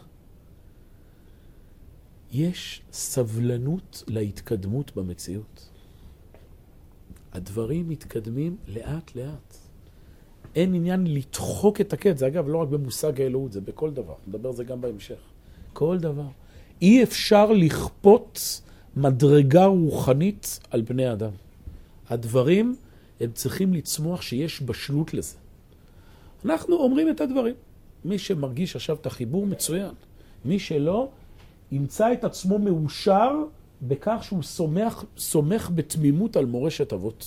יש סבלנות להתקדמות במציאות. הדברים מתקדמים לאט לאט. אין עניין לדחוק את הקץ. זה אגב לא רק במושג האלוהות, זה בכל דבר. נדבר על זה גם בהמשך. כל דבר. אי אפשר לכפות מדרגה רוחנית על בני אדם. הדברים הם צריכים לצמוח שיש בשלות לזה. אנחנו אומרים את הדברים. מי שמרגיש עכשיו את החיבור מצוין. מי שלא, ימצא את עצמו מאושר בכך שהוא סומך בתמימות על מורשת אבות.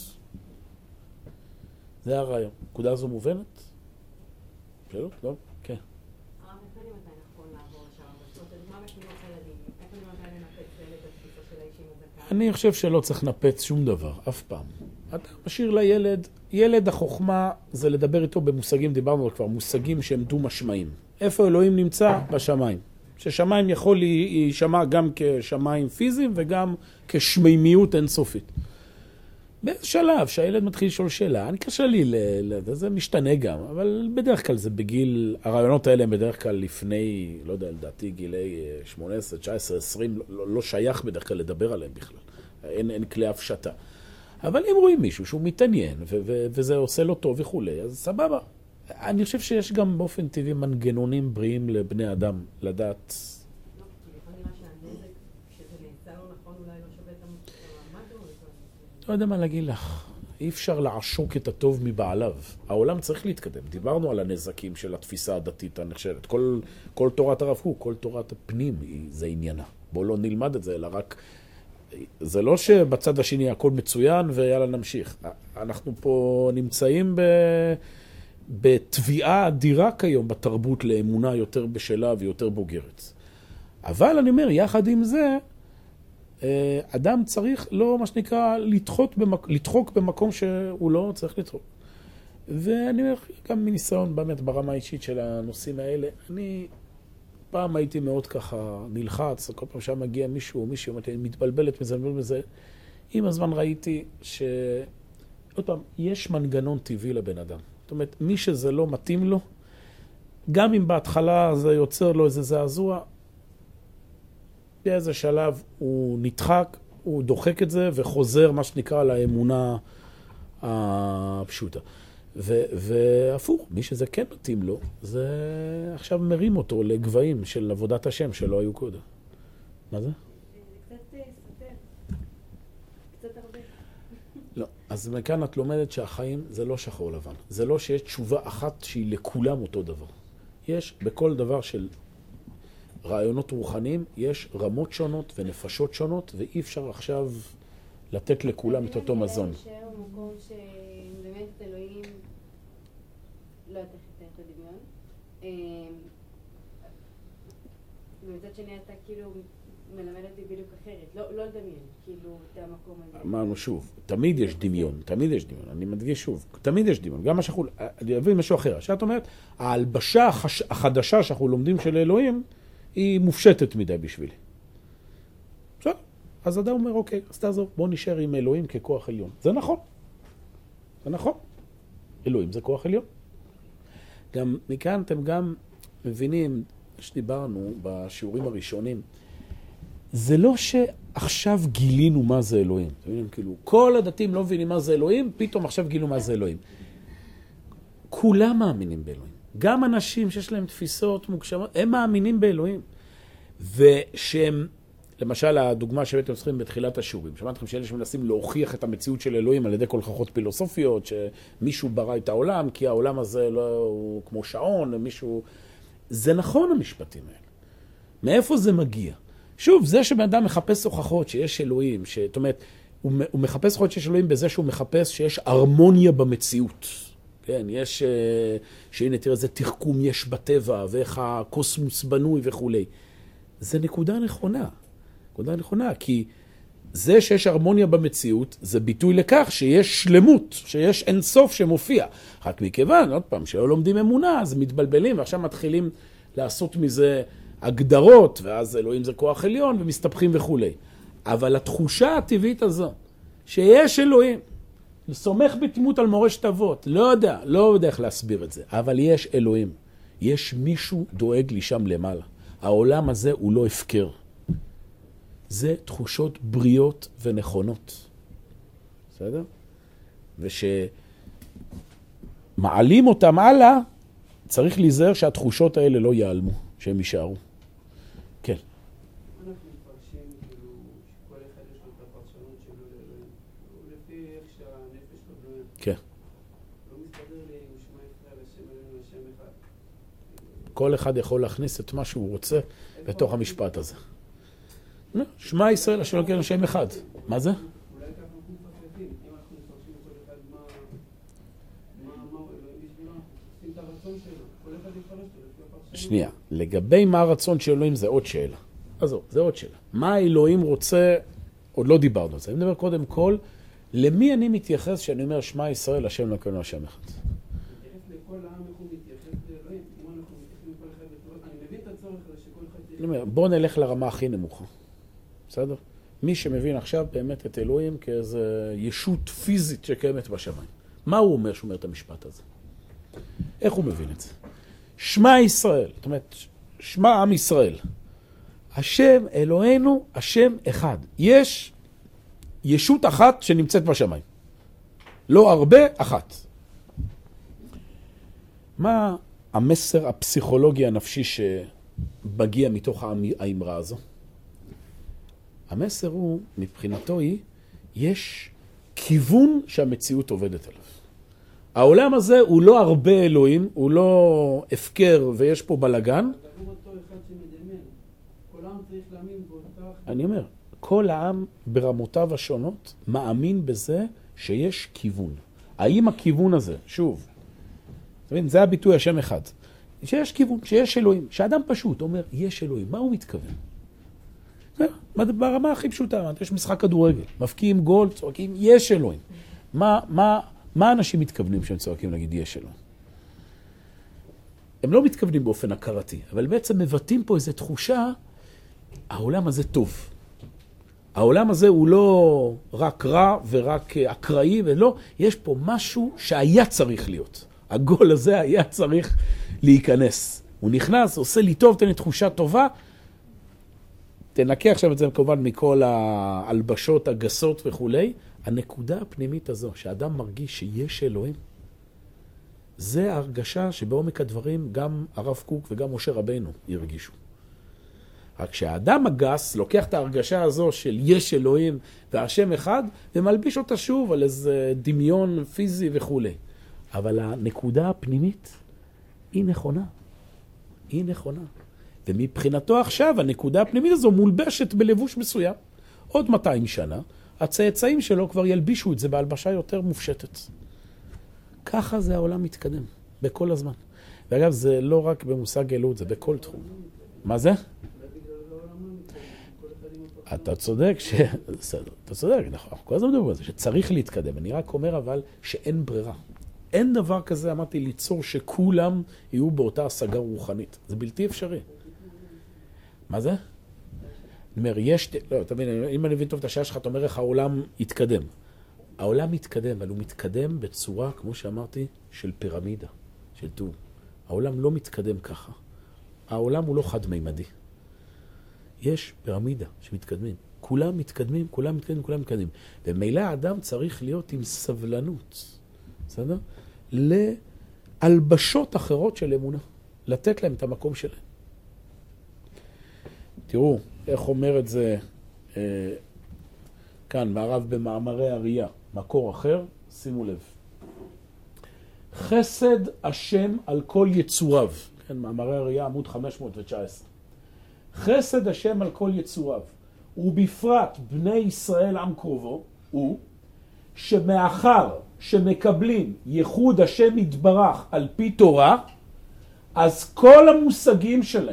זה הרעיון. נקודה הזו מובנת? שאלות? לא? כן. הרב, איפה מתי נכון לעבור לשם? זאת אומרת, מה מחינוך ילדים? איפה מתי לנפץ לילד התפיסה של האישים הזכאי? אני חושב שלא צריך לנפץ שום דבר, אף פעם. אתה משאיר לילד, ילד החוכמה זה לדבר איתו במושגים, דיברנו כבר, מושגים שהם דו-משמעיים. איפה אלוהים נמצא? בשמיים. ששמיים יכול להישמע גם כשמיים פיזיים וגם כשמימיות אינסופית. באיזה שלב שהילד מתחיל לשאול שאלה, אני קשה לי, זה משתנה גם, אבל בדרך כלל זה בגיל, הרעיונות האלה הם בדרך כלל לפני, לא יודע, לדעתי גילי 18, 19, 20, לא שייך בדרך כלל לדבר עליהם בכלל. אין כלי הפשטה. אבל אם רואים מישהו שהוא מתעניין וזה עושה לו טוב וכו', אז סבבה. אני חושב שיש גם באופן טבעי מנגנונים בריאים לבני אדם לדעת. לא, כי יכול נראה שהנזק, כשזה נעשה לא נכון, אולי לא שווה את המעמד או את... לא יודע מה להגיד לך. אי אפשר לעשוק את הטוב מבעליו. העולם צריך להתקדם. דיברנו על הנזקים של התפיסה הדתית הנחשבת. כל תורת הרב קוק, כל תורת הפנים זה עניינה. בואו לא נלמד את זה, אלא רק... זה לא שבצד השני הכל מצוין ויאללה נמשיך. אנחנו פה נמצאים בתביעה אדירה כיום בתרבות לאמונה יותר בשלה ויותר בוגרת. אבל אני אומר, יחד עם זה, אדם צריך לא מה שנקרא לדחוק במקום שהוא לא צריך לדחוק. ואני אומר, גם מניסיון באמת ברמה האישית של הנושאים האלה, אני פעם הייתי מאוד ככה נלחץ, כל פעם שם מגיע מישהו או מישהו, אני מתבלבלת מזה, עם הזמן ראיתי עוד פעם, יש מנגנון טבעי לבן אדם. זאת אומרת, מי שזה לא מתאים לו, גם אם בהתחלה זה יוצר לו איזה זעזוע, באיזה שלב הוא נדחק, הוא דוחק את זה וחוזר מה שנקרא לאמונה הפשוטה. והפוך, מי שזה כן מתאים לו, זה עכשיו מרים אותו לגבהים של עבודת השם שלא היו קודם. מה זה? זה קצת סותר. קצת הרבה. לא. אז מכאן את לומדת שהחיים זה לא שחור לבן. זה לא שיש תשובה אחת שהיא לכולם אותו דבר. יש בכל דבר של רעיונות רוחניים, יש רמות שונות ונפשות שונות, ואי אפשר עכשיו לתת לכולם את אותו מזון. אני חושב במקום שבאמת את אלוהים לא יודעת איך לתאר את הדמיון. ומצד שני אתה כאילו מלמד אותי בדיוק אחרת. לא לדמיין, כאילו את המקום הזה. אמרנו שוב, תמיד יש דמיון, תמיד יש דמיון. אני מדגיש שוב, תמיד יש דמיון. גם מה שאנחנו, אני אבין משהו אחר. שאת אומרת, ההלבשה החדשה שאנחנו לומדים של אלוהים, היא מופשטת מדי בשבילי. בסדר? אז אדם אומר, אוקיי, אז תעזוב, בוא נשאר עם אלוהים ככוח עליון. זה נכון. זה נכון. אלוהים זה כוח עליון. גם מכאן אתם גם מבינים, שדיברנו בשיעורים הראשונים, זה לא שעכשיו גילינו מה זה אלוהים. אתם מבינים, כאילו, כל הדתיים לא מבינים מה זה אלוהים, פתאום עכשיו גילו מה זה אלוהים. כולם מאמינים באלוהים. גם אנשים שיש להם תפיסות מוגשמות, הם מאמינים באלוהים. ושהם, למשל, הדוגמה שהבאתם צריכים בתחילת השיעורים, שמעתי לכם שאלה שמנסים להוכיח את המציאות של אלוהים על ידי כל כוחות פילוסופיות, שמישהו ברא את העולם, כי העולם הזה לא הוא כמו שעון, מישהו... זה נכון המשפטים האלה. מאיפה זה מגיע? שוב, זה שבן אדם מחפש הוכחות שיש אלוהים, זאת אומרת, הוא מחפש הוכחות שיש אלוהים בזה שהוא מחפש שיש הרמוניה במציאות. כן, יש, שהנה תראה איזה תחכום יש בטבע, ואיך הקוסמוס בנוי וכו'. זה נקודה נכונה. נקודה נכונה, כי זה שיש הרמוניה במציאות, זה ביטוי לכך שיש שלמות, שיש אינסוף שמופיע. רק מכיוון, עוד פעם, שלא לומדים אמונה, אז מתבלבלים, ועכשיו מתחילים לעשות מזה הגדרות, ואז אלוהים זה כוח עליון, ומסתבכים וכו'. אבל התחושה הטבעית הזו, שיש אלוהים, סומך בתמימות על מורשת אבות, לא יודע איך להסביר את זה, אבל יש אלוהים. יש מישהו דואג לי שם למעלה. העולם הזה הוא לא הפקר. זה תחושות בריאות ונכונות. בסדר? ושמעלים אותם הלאה, צריך להיזהר שהתחושות האלה לא ייעלמו, שהם יישארו. כן. אנחנו מפרשים כאילו שכל אחד יש לו את הפרשנות שלו לאלוהים. לפי איך שהנפש לא בנויה. כן. לא מסתדר לי עם שמע ישראל, השם אלוהינו, השם אחד. כל אחד יכול להכניס את מה שהוא רוצה בתוך המשפט הזה. שמע ישראל, השם אלוהינו, השם אחד. מה זה? אולי ככה אנחנו מפרשים, אם אנחנו מפרשים כל אחד מה הוא אלוהים בשבילו, עושים את הרצון שלו. כל אחד יפרש לו לפי הפרשנות. שנייה, לגבי מה הרצון של אלוהים זה עוד שאלה. עזוב, זה עוד שאלה. מה האלוהים רוצה, עוד לא דיברנו על זה. אני מדבר קודם כל, למי אני מתייחס שאני אומר שמע ישראל, השם אלוהינו, השם אחד. מתייחס לכל העם איך הוא מתייחס לאלוהים. אם אנחנו מתייחסים לכל אחד בצורה, אני מבין את הצורך הזה שכל אחד אני אומר, בוא נלך לרמה הכי נמוכה. בסדר? מי שמבין עכשיו באמת את אלוהים כאיזו ישות פיזית שקיימת בשמיים. מה הוא אומר שהוא אומר את המשפט הזה? איך הוא מבין את זה? שמע ישראל, זאת אומרת, שמע עם ישראל. השם אלוהינו, השם אחד. יש ישות אחת שנמצאת בשמיים. לא הרבה, אחת. מה המסר הפסיכולוגי הנפשי שמגיע מתוך האמרה הזו? המסר הוא, מבחינתו יש כיוון שהמציאות עובדת עליו. העולם הזה הוא לא הרבה אלוהים, הוא לא הפקר ויש פה בלגן. תראו אותו אחד שמדמיין. כל העם צריך להאמין באותה... אני אומר, כל העם ברמותיו השונות מאמין בזה שיש כיוון. האם הכיוון הזה, שוב, זה הביטוי השם אחד, שיש כיוון, שיש אלוהים, שאדם פשוט אומר, יש אלוהים, מה הוא מתכוון? ברמה הכי פשוטה, יש משחק כדורגל, מפקיעים גול, צועקים, יש אלוהים. מה אנשים מתכוונים כשהם צועקים להגיד יש אלוהים? הם לא מתכוונים באופן הכרתי, אבל בעצם מבטאים פה איזו תחושה, העולם הזה טוב. העולם הזה הוא לא רק רע ורק אקראי, ולא, יש פה משהו שהיה צריך להיות. הגול הזה היה צריך להיכנס. הוא נכנס, עושה לי טוב, תן לי תחושה טובה, תנקה עכשיו את זה כמובן מכל ההלבשות הגסות וכו'. הנקודה הפנימית הזו, שאדם מרגיש שיש אלוהים, זה ההרגשה שבעומק הדברים גם הרב קוק וגם משה רבנו ירגישו. רק שהאדם הגס לוקח את ההרגשה הזו של יש אלוהים והשם אחד, ומלביש אותה שוב על איזה דמיון פיזי וכו'. אבל הנקודה הפנימית היא נכונה. היא נכונה. ומבחינתו עכשיו הנקודה הפנימית הזו מולבשת בלבוש מסוים. עוד 200 שנה, הצאצאים שלו כבר ילבישו את זה בהלבשה יותר מופשטת. ככה זה העולם מתקדם, בכל הזמן. ואגב, זה לא רק במושג אלוהות, זה בכל תחום. מה זה? אתה צודק בסדר, אתה צודק, אנחנו כל הזמן מדברים על זה, שצריך להתקדם. אני רק אומר אבל שאין ברירה. אין דבר כזה, אמרתי, ליצור שכולם יהיו באותה השגה רוחנית. זה בלתי אפשרי. מה זה? אני אומר, לא, אתה מבין, אם אני מבין טוב את השאלה שלך, אתה אומר איך העולם יתקדם. העולם מתקדם, אבל הוא מתקדם בצורה, כמו שאמרתי, של פירמידה, של טוב. העולם לא מתקדם ככה. העולם הוא לא חד-מימדי. יש פירמידה שמתקדמים. כולם מתקדמים, כולם מתקדמים, כולם מתקדמים. ומילא האדם צריך להיות עם סבלנות. בסדר? להלבשות אחרות של אמונה. לתת להם את המקום שלהם. תראו, איך אומר את זה כאן, מערב במאמרי הראייה, מקור אחר, שימו לב. חסד השם על כל יצוריו. כן, מאמרי הראייה, עמוד 519. חסד השם על כל יצוריו, ובפרט בני ישראל עם קרובו, הוא שמאחר שמקבלים ייחוד השם יתברך על פי תורה, אז כל המושגים שלהם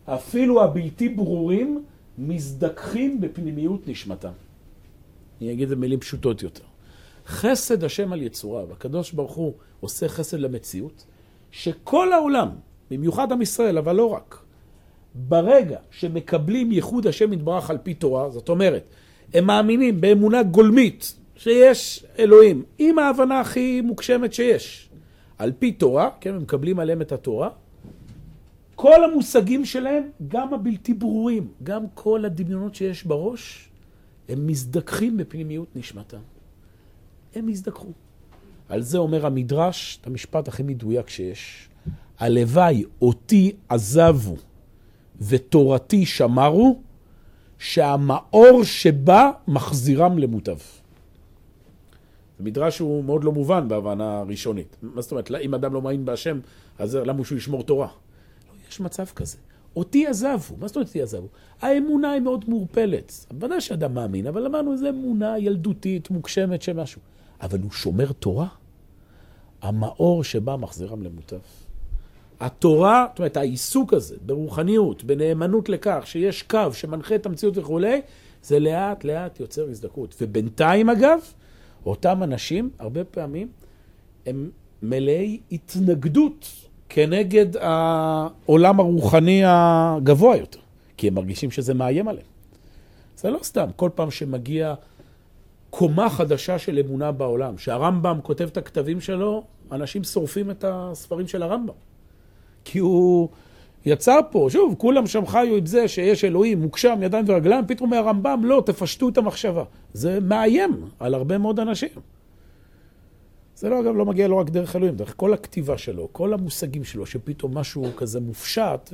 אפילו הבלתי ברורים מזדככים בפנימיות נשמתם. אני אגיד את זה במילים פשוטות יותר. חסד השם על יצוריו, הקדוש ברוך הוא עושה חסד למציאות, שכל העולם, במיוחד עם ישראל, אבל לא רק, ברגע שמקבלים ייחוד השם יתברך על פי תורה, זאת אומרת, הם מאמינים באמונה גולמית שיש אלוהים, עם ההבנה הכי מוקשמת שיש, על פי תורה, כן, הם מקבלים עליהם את התורה, כל המושגים שלהם, גם הבלתי ברורים, גם כל הדמיונות שיש בראש, הם מזדככים בפנימיות נשמתם. הם מזדככו. על זה אומר המדרש, את המשפט הכי מדויק שיש. הלוואי אותי עזבו ותורתי שמרו, שהמאור שבא מחזירם למוטב. המדרש הוא מאוד לא מובן בהבנה הראשונית. מה זאת אומרת? אם אדם לא מאמין בהשם, אז למה שהוא ישמור תורה? לא, יש מצב כזה. אותי עזבו. מה זאת אומרת אותי עזבו? האמונה היא מאוד מעורפלת. ודאי שאדם מאמין, אבל אמרנו, זו אמונה ילדותית, מוגשמת שמשהו. אבל הוא שומר תורה. המאור שבא מחזירם למוטב. התורה, זאת אומרת, העיסוק הזה, ברוחניות, בנאמנות לכך, שיש קו שמנחה את המציאות וכו', זה לאט לאט יוצר הזדקות. ובינתיים אגב, אותם אנשים, הרבה פעמים, הם מלאי התנגדות כנגד העולם הרוחני הגבוה יותר. כי הם מרגישים שזה מאיים עליהם. זה לא סתם, כל פעם שמגיע קומה חדשה של אמונה בעולם, שהרמב"ם כותב את הכתבים שלו, אנשים שורפים את הספרים של הרמב"ם. כי הוא יצר פה, שוב, כולם שם חיו עם זה שיש אלוהים, מוקשם, ידיים ורגליים, פתאום מהרמב"ם, לא, תפשטו את המחשבה. זה מאיים על הרבה מאוד אנשים. זה לא, אגב, לא מגיע לא רק דרך אלוהים, דרך כל הכתיבה שלו, כל המושגים שלו, שפתאום משהו כזה מופשט,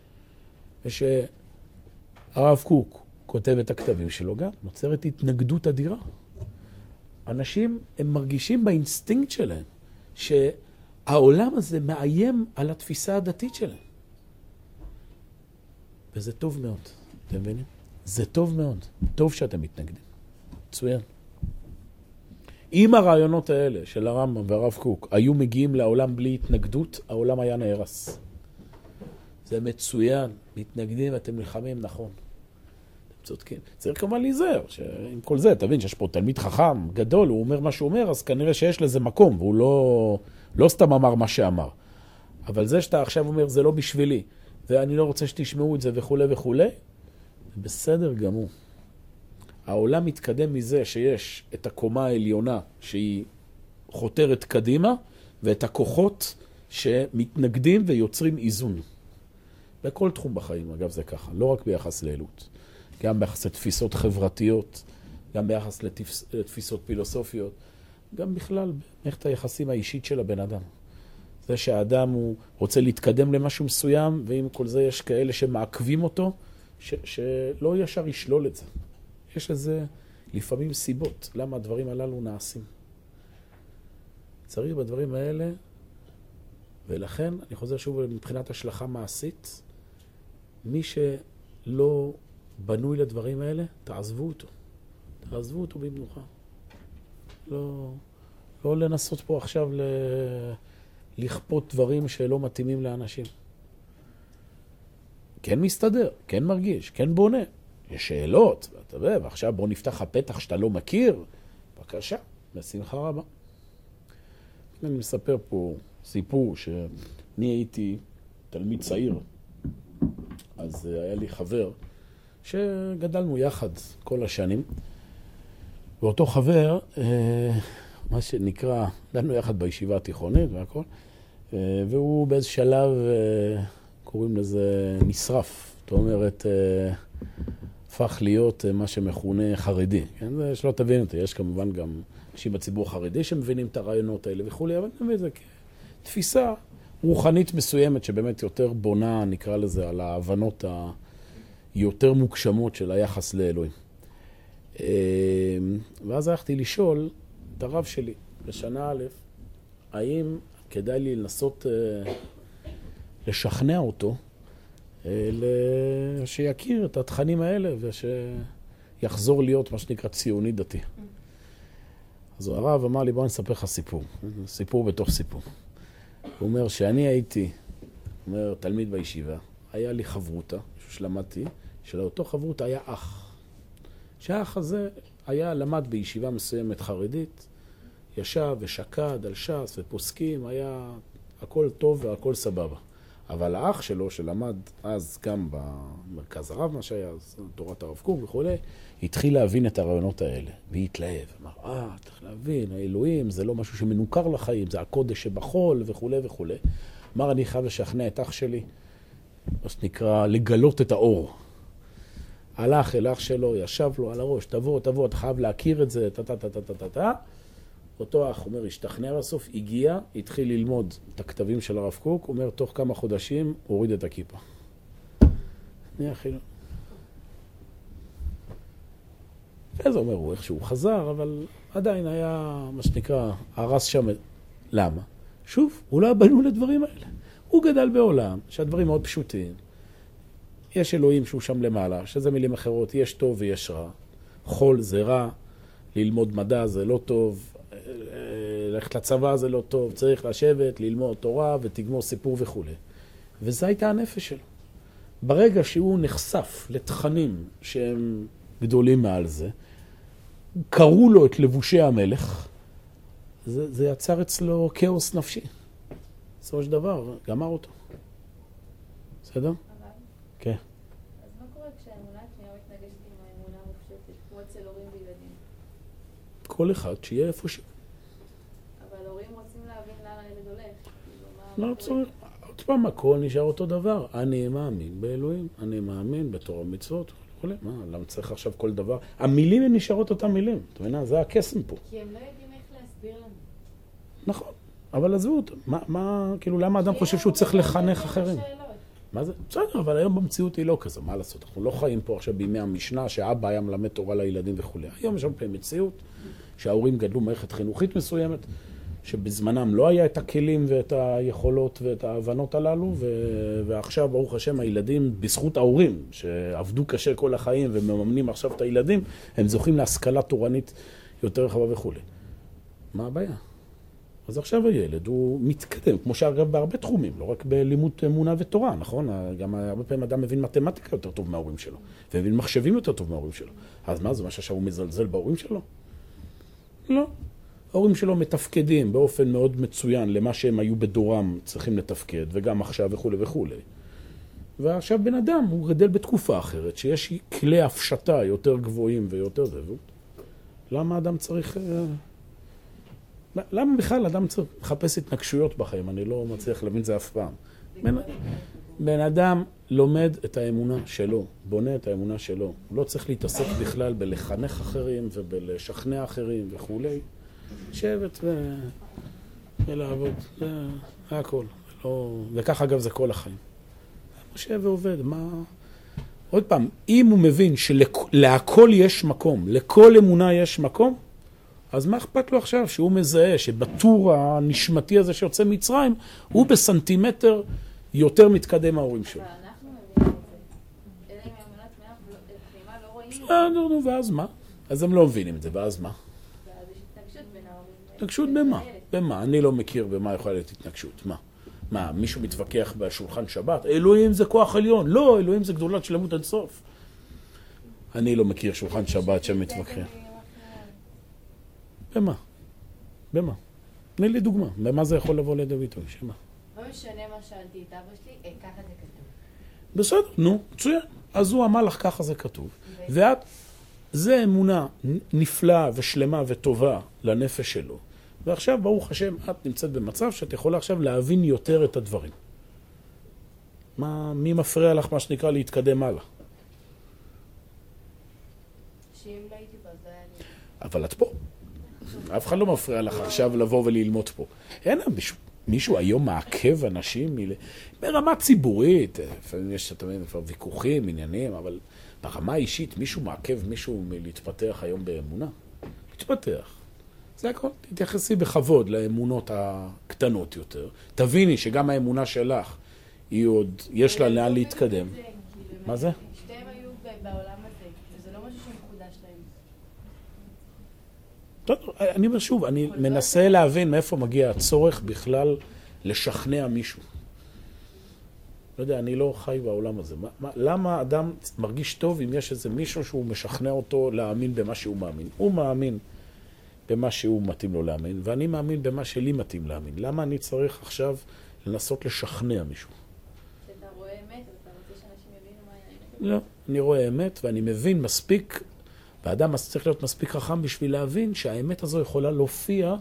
ושהרב קוק כותב את הכתבים שלו גם, נוצרת התנגדות אדירה. אנשים, הם מרגישים באינסטינקט שלהם, שהעולם הזה מאיים על התפיסה הדתית שלהם. וזה טוב מאוד, אתם מבינים? זה טוב מאוד, טוב שאתם מתנגדים. מצוין. אם הרעיונות האלה של הרמב"ם והרב קוק היו מגיעים לעולם בלי התנגדות, העולם היה נהרס. זה מצוין, מתנגדים, אתם נלחמים, נכון. אתם צודקים. צריך כמובן להיזהר, עם כל זה, תבין שיש פה תלמיד חכם גדול, הוא אומר מה שהוא אומר, אז כנראה שיש לזה מקום, והוא לא סתם אמר מה שאמר. אבל זה שאתה עכשיו אומר, זה לא בשבילי, ואני לא רוצה שתשמעו את זה וכו' וכו', זה בסדר גמור. העולם מתקדם מזה שיש את הקומה העליונה שהיא חותרת קדימה, ואת הכוחות שמתנגדים ויוצרים איזון. בכל תחום בחיים, אגב, זה ככה. לא רק ביחס לאלות. גם ביחס לתפיסות חברתיות, גם ביחס לתפיסות פילוסופיות, גם בכלל במערכת היחסים האישית של הבן אדם. זה שהאדם הוא רוצה להתקדם למשהו מסוים, ועם כל זה יש כאלה שמעכבים אותו, שלא ישר ישלול את זה. יש איזה לפעמים סיבות למה הדברים הללו נעשים. צריך בדברים האלה, ולכן אני חוזר שוב מבחינת השלכה מעשית, מי שלא בנוי לדברים האלה, תעזבו אותו. תעזבו אותו במנוחה. לא לנסות פה עכשיו לכפות דברים שלא מתאימים לאנשים. כן מסתדר, כן מרגיש, כן בונה. יש שאלות, ואתה יודע, ועכשיו בוא נפתח הפתח שאתה לא מכיר. בבקשה, בשמחה רבה. אני מספר פה סיפור שאני הייתי תלמיד צעיר. אז היה לי חבר שגדלנו יחד כל השנים. ואותו חבר, מה שנקרא, גדלנו יחד בישיבה התיכונית והכל, והוא באיזה שלב, קוראים לזה נשרף. זאת אומרת, הפך להיות מה שמכונה חרדי. כן? זה שלא תבין אותי, יש כמובן גם אנשים בציבור החרדי שמבינים את הרעיונות האלה וכו', אבל נבין את זה כתפיסה רוחנית מסוימת שבאמת יותר בונה, נקרא לזה, על ההבנות היותר מוגשמות של היחס לאלוהים. ואז הלכתי לשאול את הרב שלי בשנה א', האם כדאי לי לנסות לשכנע אותו שיכיר את התכנים האלה ושיחזור להיות מה שנקרא ציוני דתי. אז הרב אמר לי, בוא נספר לך סיפור. סיפור בתוך סיפור. הוא אומר שאני הייתי, תלמיד בישיבה, היה לי חברותה, משהו שלמדתי, שלאותו חברותה היה אח. שהאח הזה למד בישיבה מסוימת חרדית, ישב ושקד על ש"ס ופוסקים, היה הכל טוב והכל סבבה. אבל האח שלו, שלמד אז גם במרכז הרב, מה שהיה, אז תורת הרב קוק וכו', התחיל להבין את הרעיונות האלה, והתלהב. אמר, צריך להבין, האלוהים זה לא משהו שמנוכר לחיים, זה הקודש שבחול וכו' וכו'. אמר, אני חייב לשכנע את אח שלי, מה שנקרא, לגלות את האור. הלך אל אח שלו, ישב לו על הראש, תבוא, אתה חייב להכיר את זה, אותו אח אומר, השתכנע בסוף, הגיע, התחיל ללמוד את הכתבים של הרב קוק, אומר, תוך כמה חודשים, הוריד את הכיפה. אני אחי לו. וזה אומר, הוא איכשהו חזר, אבל עדיין היה, מה שנקרא, הרס שם. למה? שוב, הוא לא בנו לדברים האלה. הוא גדל בעולם, שהדברים מאוד פשוטים. יש אלוהים שהוא שם למעלה, שזה מילים אחרות, יש טוב ויש רע. חול זה רע, ללמוד מדע זה לא טוב, ללכת לצבא זה לא טוב, צריך לשבת, ללמוד תורה ותגמור סיפור וכו'. וזו הייתה הנפש שלו. ברגע שהוא נחשף לתכנים שהם גדולים מעל זה, קראו לו את לבושי המלך, זה יצר אצלו כאוס נפשי. בסופו של דבר, גמר אותו. בסדר? אבל? כן. אז מה קורה כשהאמונה התמיעה מתנגשת עם האמונה המופשטת, כמו אצל הורים וילדים? כל אחד שיהיה איפה ש... אבל הורים רוצים להבין לאן הילד הולך. לא צריך. עוד פעם, הכל נשאר אותו דבר. אני מאמין באלוהים, אני מאמין בתורה ומצוות. מה, למה צריך עכשיו כל דבר? המילים הן נשארות אותן מילים. אתה מבינה? זה הקסם פה. כי הם לא יודעים איך להסביר לנו. נכון. אבל עזבו אותו. כאילו, למה האדם חושב שהוא צריך לחנך אחרים? מה זה? בסדר, אבל היום במציאות היא לא כזו. מה לעשות? אנחנו לא חיים פה עכשיו בימי המשנה, שהאבא היה מלמד תורה לילדים וכו'. היום יש לנו פה מציאות שההורים גדלו מערכת חינוכית מסוימת, שבזמנם לא היה את הכלים ואת היכולות ואת ההבנות הללו, ועכשיו, ברוך השם, הילדים, בזכות ההורים, שעבדו קשה כל החיים ומממנים עכשיו את הילדים, הם זוכים להשכלה תורנית יותר רחבה וכו'. מה הבעיה? אז עכשיו הילד הוא מתקדם, כמו שאגב בהרבה תחומים, לא רק בלימוד אמונה ותורה, נכון? גם הרבה פעמים אדם מבין מתמטיקה יותר טוב מההורים שלו, ומבין מחשבים יותר טוב מההורים שלו. אז מה זה, מה שעכשיו הוא מזלזל בהורים שלו? לא. ההורים שלו מתפקדים באופן מאוד מצוין למה שהם היו בדורם צריכים לתפקד, וגם עכשיו וכו' וכו'. ועכשיו בן אדם הוא גדל בתקופה אחרת, שיש כלי הפשטה יותר גבוהים ויותר זהות. למה אדם צריך... למה בכלל אדם צריך לחפש התנגשויות בחיים? אני לא מצליח להבין זה אף פעם. בן אדם לומד את האמונה שלו, בונה את האמונה שלו. הוא לא צריך להתעסק בכלל בלחנך אחרים ובלשכנע אחרים וכו'. לשבת ולעבוד, זה הכל. וכך אגב זה כל החיים. משה ועובד, מה... עוד פעם, אם הוא מבין שלהכל יש מקום, לכל אמונה יש מקום, אז מה אכפת לו עכשיו שהוא מזהה שבטור הנשמתי הזה שיוצא מצרים, הוא בסנטימטר יותר מתקדם מההורים שלו. אבל אנחנו מבינים את זה. אלא אם האמונה תמימה לא רואים. בסדר, נו, ואז מה? אז הם לא מבינים את זה, ואז מה? ואז יש התנגשות בין ההורים. התנגשות במה? במה? אני לא מכיר במה יכולה להיות התנגשות. מה, מישהו מתווכח בשולחן שבת? אלוהים זה כוח עליון. לא, אלוהים זה גדולת שלמות עד סוף. אני לא מכיר שולחן שבת שמתווכח. במה? במה? תני לי דוגמה. במה זה יכול לבוא לידי ביטוי? שמה? לא משנה מה שאלתי את אבא שלי, ככה זה כתוב. בסדר, נו, מצוין. אז הוא אמר לך ככה זה כתוב. ואת, זה אמונה נפלאה ושלמה וטובה לנפש שלו. ועכשיו, ברוך השם, את נמצאת במצב שאת יכולה עכשיו להבין יותר את הדברים. מי מפריע לך מה שנקרא להתקדם הלאה? שאם לא הייתי פה, זה היה לי. אבל את פה. אף אחד לא מפריע לך עכשיו לבוא וללמוד פה. אין מישהו היום מעכב אנשים ברמה ציבורית, לפעמים יש כבר ויכוחים, עניינים, אבל ברמה האישית מישהו מעכב מישהו מלהתפתח היום באמונה? מתפתח. זה הכל. תתייחסי בכבוד לאמונות הקטנות יותר. תביני שגם האמונה שלך, היא עוד, יש לה לאן להתקדם. מה זה? שתיהם היו בעולם הזה, וזה לא משהו שמחודש להם. אני אומר שוב, אני מנסה להבין מאיפה מגיע הצורך בכלל לשכנע מישהו. לא יודע, אני לא חי בעולם הזה. למה אדם מרגיש טוב אם יש איזה מישהו שהוא משכנע אותו להאמין במה שהוא מאמין? הוא מאמין במה שהוא מתאים לו להאמין, ואני מאמין במה שלי מתאים להאמין. למה אני צריך עכשיו לנסות לשכנע מישהו? שאתה רואה אמת, ואתה רוצה שאנשים יבינו מה היה האמת? לא, אני רואה אמת ואני מבין מספיק, והאדם צריך להיות מספיק חכם בשביל להבין שהאמת הזו יכולה להופיע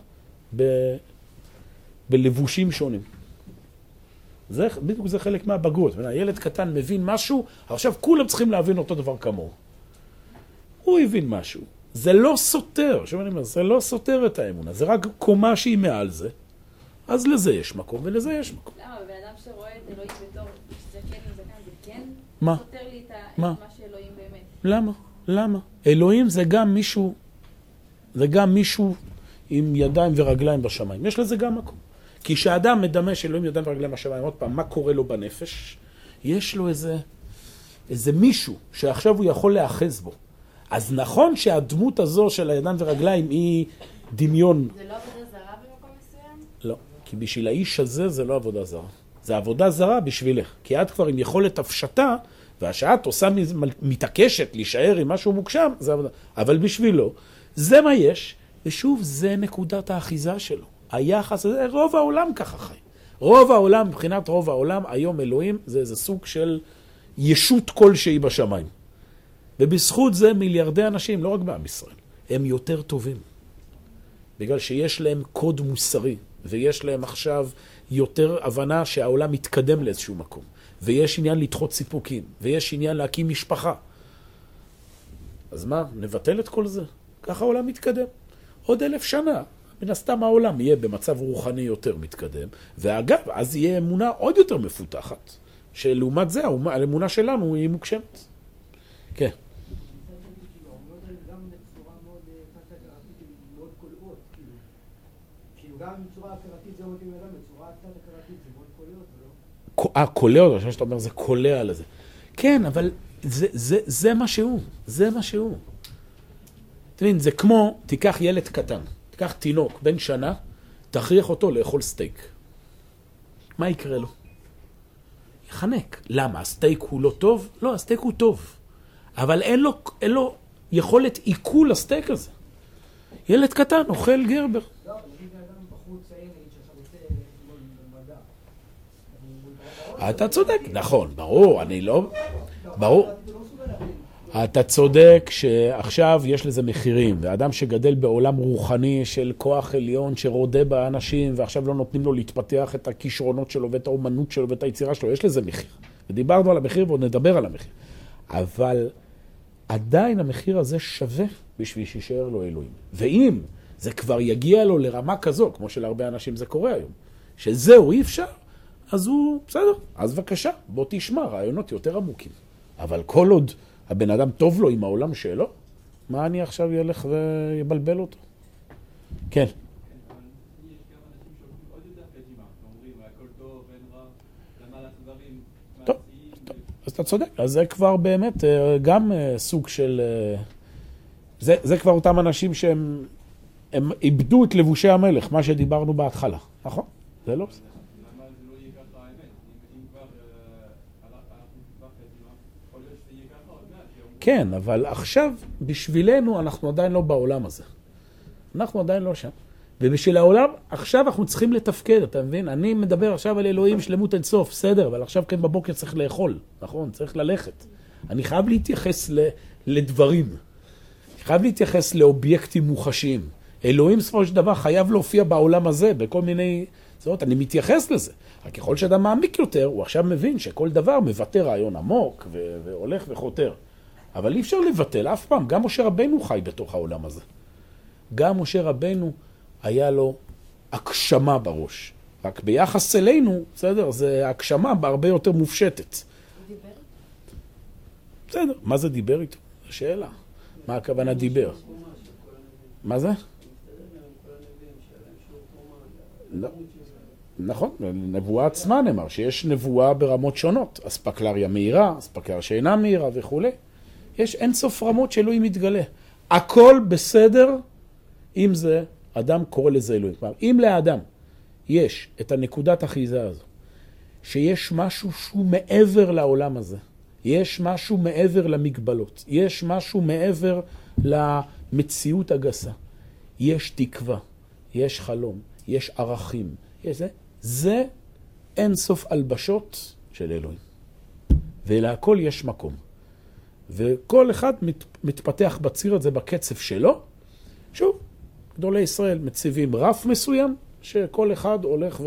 בלבושים שונים. בדיוק זה חלק מהבגרות. הילד קטן מבין משהו, עכשיו כולם צריכים להבין אותו דבר כמוהו. הוא הבין משהו. זה לא סותר, זה לא סותר את האמונה, זה רק קומה שהיא מעל זה. אז לזה יש מקום ולזה יש מקום. למה? בבן אדם שרואה את אלוהים בתור זקן עם זקן, זה כן מה? סותר לי את מה? מה שאלוהים באמת. למה? למה? אלוהים זה גם מישהו עם ידיים ורגליים בשמיים. יש לזה גם מקום. כי כשאדם מדמה שאלוהים ידיים ורגליים בשמיים, עוד פעם, מה קורה לו בנפש? יש לו איזה מישהו שעכשיו הוא יכול להאחז בו. אז נכון שהדמות הזו של הידיים ורגליים היא דמיון. זה לא עבודה זרה במקום מסוים? לא, כי בשביל האיש הזה זה לא עבודה זרה. זה עבודה זרה בשבילך. כי את כבר עם יכולת הפשטה, והשעת עושה מתעקשת להישאר עם משהו מוגשם, זה עבודה. אבל בשבילו, זה מה יש, ושוב, זה נקודת האחיזה שלו. היחס הזה, רוב העולם ככה חי. רוב העולם, מבחינת רוב העולם, היום אלוהים זה איזה סוג של ישות כלשהי בשמיים. ובזכות זה מיליארדי אנשים, לא רק בעם ישראל, הם יותר טובים. בגלל שיש להם קוד מוסרי, ויש להם עכשיו יותר הבנה שהעולם מתקדם לאיזשהו מקום. ויש עניין לדחות סיפוקים, ויש עניין להקים משפחה. אז מה, נבטל את כל זה? ככה העולם מתקדם. עוד 1000 שנה, מן הסתם העולם יהיה במצב רוחני יותר מתקדם, ואגב, אז יהיה אמונה עוד יותר מפותחת, שלעומת זה, האמונה שלנו היא מוגשמת. כן. גם בצורה הכרתית זה מתאים אדם, בצורה קצת הכרתית זה מאוד קוליות, ולא? קוליות, אני חושב שאתה אומר, זה קולע לזה. כן, אבל זה מה שהוא, זה מה שהוא. אתה מבין, זה כמו, תיקח ילד קטן, תיקח תינוק בן שנה, תכריח אותו לאכול סטייק. מה יקרה לו? יחנק. למה? הסטייק הוא לא טוב? לא, הסטייק הוא טוב. אבל אין לו יכולת עיכול לסטייק הזה. ילד קטן אוכל גרבר. לא, נגיד אדם בחוץ צעיר, שעכשיו רוצה מדע. אתה צודק, נכון, ברור, אני לא... ברור. אתה צודק שעכשיו יש לזה מחירים, ואדם שגדל בעולם רוחני של כוח עליון שרודה באנשים, ועכשיו לא נותנים לו להתפתח את הכישרונות שלו ואת האומנות שלו ואת היצירה שלו, יש לזה מחיר. ודיברנו על המחיר ועוד נדבר על המחיר. אבל עדיין המחיר הזה שווה בשביל שישאר לו אלוהים. ואם זה כבר יגיע לו לרמה כזו, כמו שלהרבה אנשים זה קורה היום, שזהו אי אפשר, אז הוא, בסדר, אז בבקשה, בוא תשמע, רעיונות יותר עמוקים. אבל כל עוד הבן אדם טוב לו עם העולם שלו, מה אני עכשיו ילך ויבלבל אותו? כן. יש גם אנשים שהולכים עוד יותר קדימה, ואומרים, הכל טוב, אין רע, למה לעשות דברים טוב, אז אתה צודק. אז זה כבר באמת גם סוג של... זה כבר אותם אנשים שהם איבדו את לבושי המלך, מה שדיברנו בהתחלה, נכון? זה לא בסדר. למה זה לא יהיה ככה האמת? אם כבר הלכנו כבר קדימה, יכול להיות שזה יהיה ככה עוד מעט. כן, אבל עכשיו בשבילנו אנחנו עדיין לא בעולם הזה. אנחנו עדיין לא שם. ובשביל העולם, עכשיו אנחנו צריכים לתפקד, אתה מבין? אני מדבר עכשיו על אלוהים שלמות אין סוף, בסדר, אבל עכשיו כן בבוקר צריך לאכול, נכון? צריך ללכת. אני חייב להתייחס לדברים. אני חייב להתייחס לאובייקטים מוחשיים. אלוהים ספור של דבר חייב להופיע בעולם הזה, בכל מיני... זאת, אני מתייחס לזה. רק ככל שאדם מעמיק יותר, הוא עכשיו מבין שכל דבר מבטא רעיון עמוק והולך וחותר. אבל אי אפשר לבטל אף פעם. גם משה רבנו חי בתוך העולם הזה. גם משה רבנו היה לו הקשמה בראש. רק ביחס אלינו, בסדר, זה הקשמה בהרבה יותר מופשטת. הוא דיבר? בסדר, מה זה דיבר איתו? זו שאלה. מה הכוונה דיבר? מה זה? לא. נכון, נבואה עצמה נאמר, שיש נבואה ברמות שונות. אספקלריה מהירה, אספקלריה שאינה מהירה וכו'. יש אין סוף רמות שאלוהים מתגלה. הכל בסדר, אם זה, אדם קורא לזה אלוהים. כלומר, אם לאדם יש את הנקודת אחיזה הזו, שיש משהו שהוא מעבר לעולם הזה. יש משהו מעבר למגבלות. יש משהו מעבר למציאות הגסה. יש תקווה, יש חלום, יש ערכים. זה אין סוף הלבשות של אלוהים. ולהכל יש מקום. וכל אחד מתפתח בציר הזה בקצב שלו. שוב, גדולי ישראל מציבים רף מסוים, שכל אחד הולך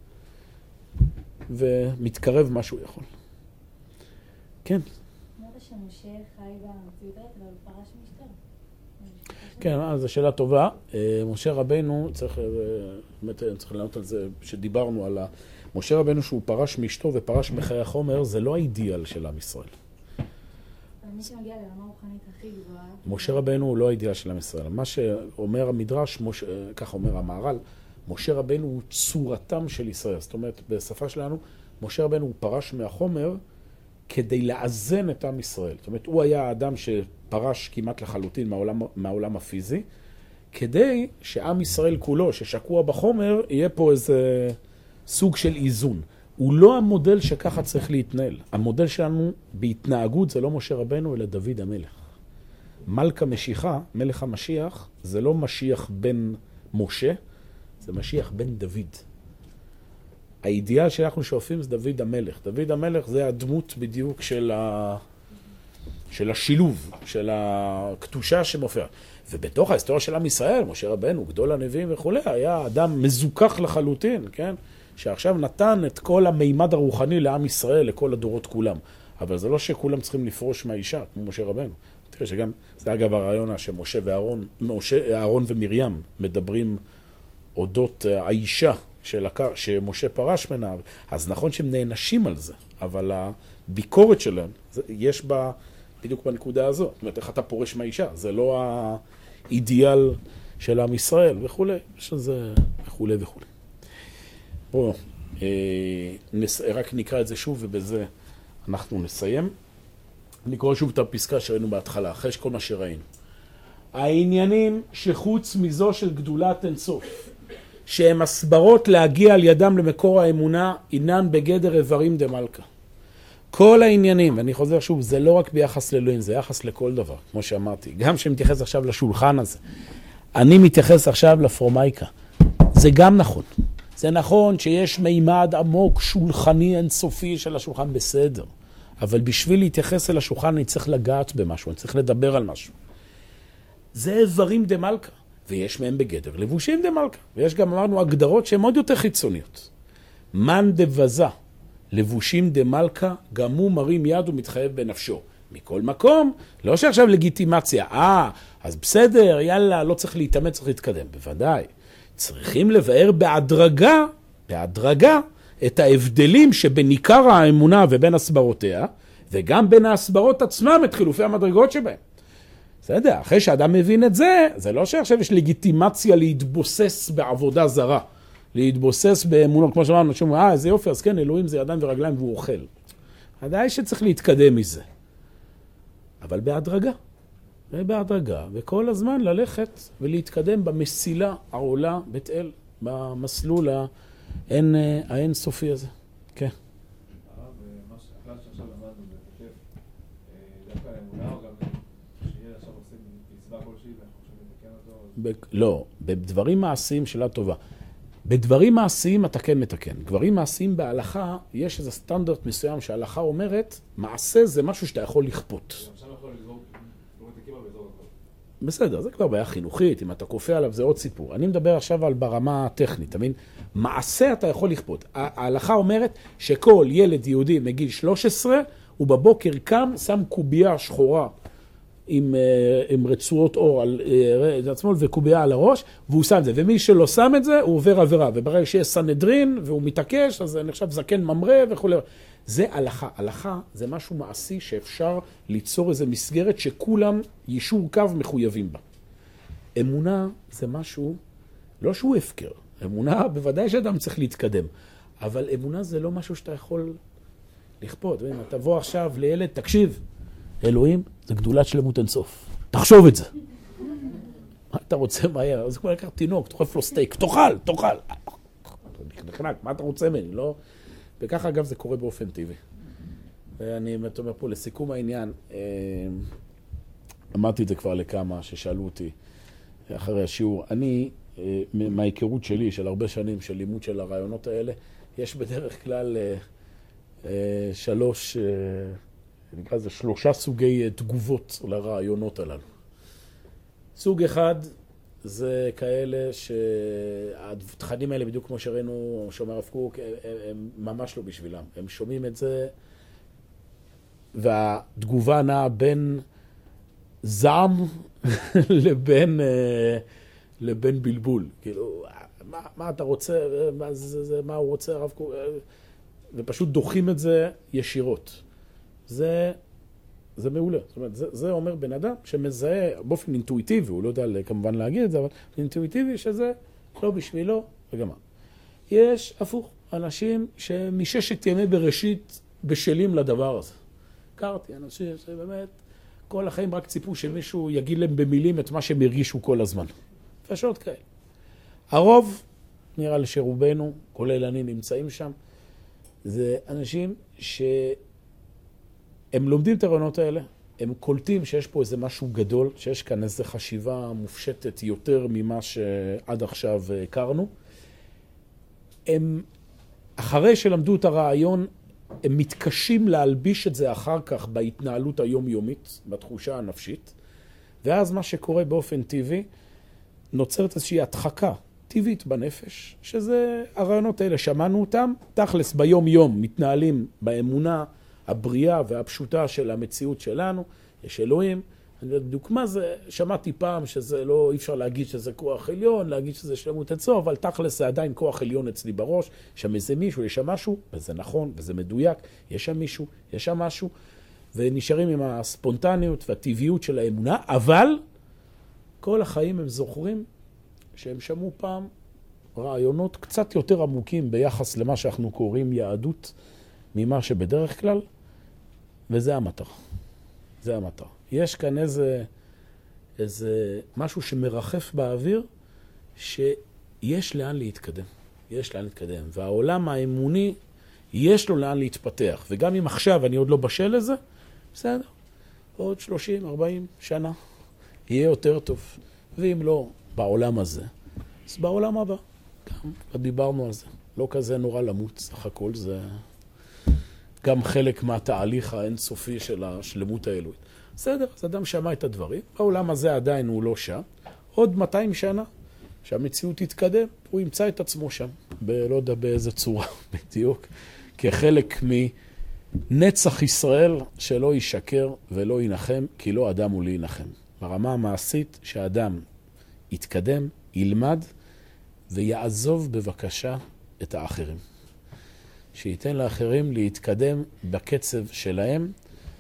ומתקרב מה שהוא יכול. כן. אמרת שמשה חי במציאות הזאת, אבל הוא פרש משטר. כן, אז זו שאלה טובה. משה רבנו, צריך לענות על זה, שדיברנו על משה רבנו שהוא פרש מאשתו ופרש מחיי החומר, זה לא האידיאל של עם ישראל. מי שמגיע לרמה רוחנית הכי גבוהה... משה רבנו הוא לא האידיאל של עם ישראל. מה שאומר המדרש, כך אומר המהר"ל, משה רבנו הוא צורתם של ישראל. זאת אומרת, בשפה שלנו, משה רבנו הוא פרש מהחומר כדי לאזן את עם ישראל. זאת אומרת, הוא היה האדם שפרש כמעט לחלוטין מהעולם הפיזי, כדי שעם ישראל כולו, ששקוע בחומר, יהיה פה איזה סוג של איזון. הוא לא המודל שככה צריך להתנהל. המודל שלנו בהתנהגות זה לא משה רבנו, אלא דוד המלך. מלך המשיחה, מלך המשיח, זה לא משיח בן משה, זה משיח בן דוד. האידיאל שאנחנו שואפים זה דוד המלך. דוד המלך זה הדמות בדיוק של השילוב, של הקדושה שמופיעה. ובתוך ההיסטוריה של עם ישראל, משה רבנו, גדול הנביאים וכו', היה אדם מזוכח לחלוטין, כן? שעכשיו נתן את כל המימד הרוחני לעם ישראל, לכל הדורות כולם. אבל זה לא שכולם צריכים לפרוש מהאישה, כמו משה רבנו. תראה שגם, זה אגב הרעיון שמשה ואהרון ומרים מדברים אודות האישה שמשה פרש מנה, אז נכון שהם נענשים על זה, אבל הביקורת שלהם, יש בה בדיוק בנקודה הזו. זאת אומרת, איך אתה פורש מהאישה? זה לא האידיאל של עם ישראל וכו'. יש לזה וכו' וכו'. בואו, רק נקרא את זה שוב ובזה אנחנו נסיים. נקרא שוב את הפסקה שראינו בהתחלה, אחרי כל מה שראינו. העניינים שחוץ מזו של גדולת אינסוף, שהם הסברות להגיע על ידם למקור האמונה, אינן בגדר איברים דמלכה. כל העניינים, ואני חוזר שוב, זה לא רק ביחס לאלוהים, זה יחס לכל דבר, כמו שאמרתי. גם שמתייחס עכשיו לשולחן הזה. אני מתייחס עכשיו לפרומייקה. זה גם נכון. זה נכון שיש מימד עמוק, שולחני אינסופי של השולחן, בסדר. אבל בשביל להתייחס אל השולחן אני צריך לגעת במשהו, אני צריך לדבר על משהו. זה איברים דמלכה, ויש מהם בגדר לבושים דמלכה. ויש גם, אמרנו, הגדרות שהן עוד יותר חיצוניות. מן דבזה, לבושים דמלכה, גם הוא מרים יד ומתחייב בנפשו. מכל מקום, לא שעכשיו לגיטימציה, אז בסדר, יאללה, לא צריך להתאמץ, צריך להתקדם. בוודאי. צריכים לבאר בהדרגה, את ההבדלים שבין עיקר האמונה ובין הסברותיה, וגם בין ההסברות עצמם את חילופי המדרגות שבהם. בסדר, אחרי שאדם מבין את זה, זה לא שעכשיו יש לגיטימציה להתבוסס בעבודה זרה, להתבוסס באמונות, כמו שאמרנו, שאומרים, איזה יופי, אז כן, אלוהים זה ידיים ורגליים והוא אוכל. עדיין שצריך להתקדם מזה. אבל בהדרגה, וכל הזמן ללכת ולהתקדם במסילה העולה בית אל, במסלול האין סופי הזה. כן. מה שהכלל שעכשיו למדנו בתקף, דווקא האמונה, או גם שיהיה עכשיו עושים מצווה כלשהי ואנחנו חושבים לתקן אותו? לא, בדברים מעשיים שאלה טובה. בדברים מעשיים אתה כן מתקן. דברים מעשיים בהלכה, יש איזה סטנדרט מסוים שההלכה אומרת, מעשה זה משהו שאתה יכול לכפות. עכשיו יכול לגזור, לא מתקים על באזור הכל. בסדר, זה כבר בעיה חינוכית, אם אתה כופה עליו זה עוד סיפור. אני מדבר עכשיו על ברמה הטכנית, תבין? מעשה אתה יכול לכפות. ההלכה אומרת שכל ילד יהודי מגיל 13, הוא בבוקר קם, שם קובייה שחורה עם רצועות אור על עצמו וקובייה על הראש, והוא שם את זה. ומי שלא שם את זה, הוא עובר עבירה. וברגע שיש סנהדרין והוא מתעקש, אז נחשב זקן ממרא וכו'. זה הלכה. הלכה זה משהו מעשי שאפשר ליצור איזו מסגרת שכולם יישור קו מחויבים בה. אמונה זה משהו, לא שהוא הפקר. אמונה, בוודאי שאדם צריך להתקדם. אבל אמונה זה לא משהו שאתה יכול לכפות. אתה תבוא עכשיו לילד, תקשיב, אלוהים זה גדולת שלמות אינסוף. תחשוב את זה. מה אתה רוצה מהר? זה כמו לקחת תינוק, תאכל לו סטייק. תאכל. מה אתה רוצה ממני? לא... וככה אגב זה קורה באופן טבעי. ואני אומר פה לסיכום העניין, אמרתי את זה כבר לכמה ששאלו אותי אחרי השיעור, אני מההיכרות שלי של הרבה שנים של לימוד של הרעיונות האלה, יש בדרך כלל נקרא לזה 3 סוגי תגובות לרעיונות הללו. סוג אחד זה כאלה שהתכנים האלה, בדיוק כמו שראינו שומר הרב קוק, הם ממש לא בשבילם. הם שומעים את זה, והתגובה נעה בין זעם לבין בלבול. כאילו, מה אתה רוצה, מה הוא רוצה הרב קוק, ופשוט דוחים את זה ישירות. זה מעולה. זאת אומרת, זה אומר בן אדם שמזהה באופן אינטואיטיבי, הוא לא יודע כמובן להגיד את זה, אבל אינטואיטיבי שזה לא בשבילו, וגמר. יש הפוך, אנשים שמששת ימי בראשית בשלים לדבר הזה. הכרתי אנשים שבאמת כל החיים רק ציפו שמישהו יגיד להם במילים את מה שהם הרגישו כל הזמן. פשוט כאלה. הרוב, נראה לי שרובנו, כולל אני, נמצאים שם, זה אנשים הם לומדים את הרעיונות האלה, הם קולטים שיש פה איזה משהו גדול, שיש כאן איזו חשיבה מופשטת יותר ממה שעד עכשיו הכרנו. הם, אחרי שלמדו את הרעיון, הם מתקשים להלביש את זה אחר כך בהתנהלות היומיומית, בתחושה הנפשית, ואז מה שקורה באופן טבעי, נוצרת איזושהי הדחקה טבעית בנפש, שזה הרעיונות האלה, שמענו אותם, תכלס ביום יום מתנהלים באמונה הבריאה והפשוטה של המציאות שלנו, יש אלוהים, אני יודע בדיוק מה זה, שמעתי פעם שזה לא, אי אפשר להגיד שזה כוח עליון, להגיד שזה שלמות אצלו, אבל תכלס זה עדיין כוח עליון אצלי בראש, שם איזה מישהו, יש שם משהו, וזה נכון, וזה מדויק, יש שם מישהו, יש שם משהו, ונשארים עם הספונטניות והטבעיות של האמונה, אבל כל החיים הם זוכרים שהם שמעו פעם רעיונות קצת יותר עמוקים ביחס למה שאנחנו קוראים יהדות, ממה שבדרך כלל, וזה המטרה. זה המטרה. יש כאן איזה משהו שמרחף באוויר, שיש לאן להתקדם. יש לאן להתקדם. והעולם האמוני, יש לו לאן להתפתח. וגם אם עכשיו אני עוד לא בשל לזה, בסדר. עוד 30, 40 שנה. יהיה יותר טוב. ואם לא בעולם הזה, אז בעולם הבא. גם דיברנו על זה. לא כזה נורא למות, סך הכל זה גם חלק מהתהליך האינסופי של השלמות האלוהית. בסדר, אז אדם שמע את הדברים, בעולם הזה עדיין הוא לא שם, עוד 200 שנה שהמציאות תתקדם, הוא ימצא את עצמו שם, לא יודע באיזה צורה בדיוק, כחלק מנצח ישראל שלא ישקר ולא ינחם, כי לא אדם הוא להינחם. ברמה המעשית שהאדם יתקדם, ילמד ויעזוב בבקשה את האחרים. שייתן לאחרים להתקדם בקצב שלהם,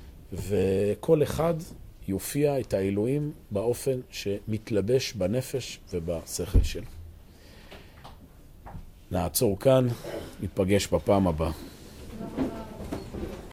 וכל אחד יופיע את האלוהים באופן שמתלבש בנפש ובשכל שלו. נעצור כאן, ניפגש בפעם הבאה.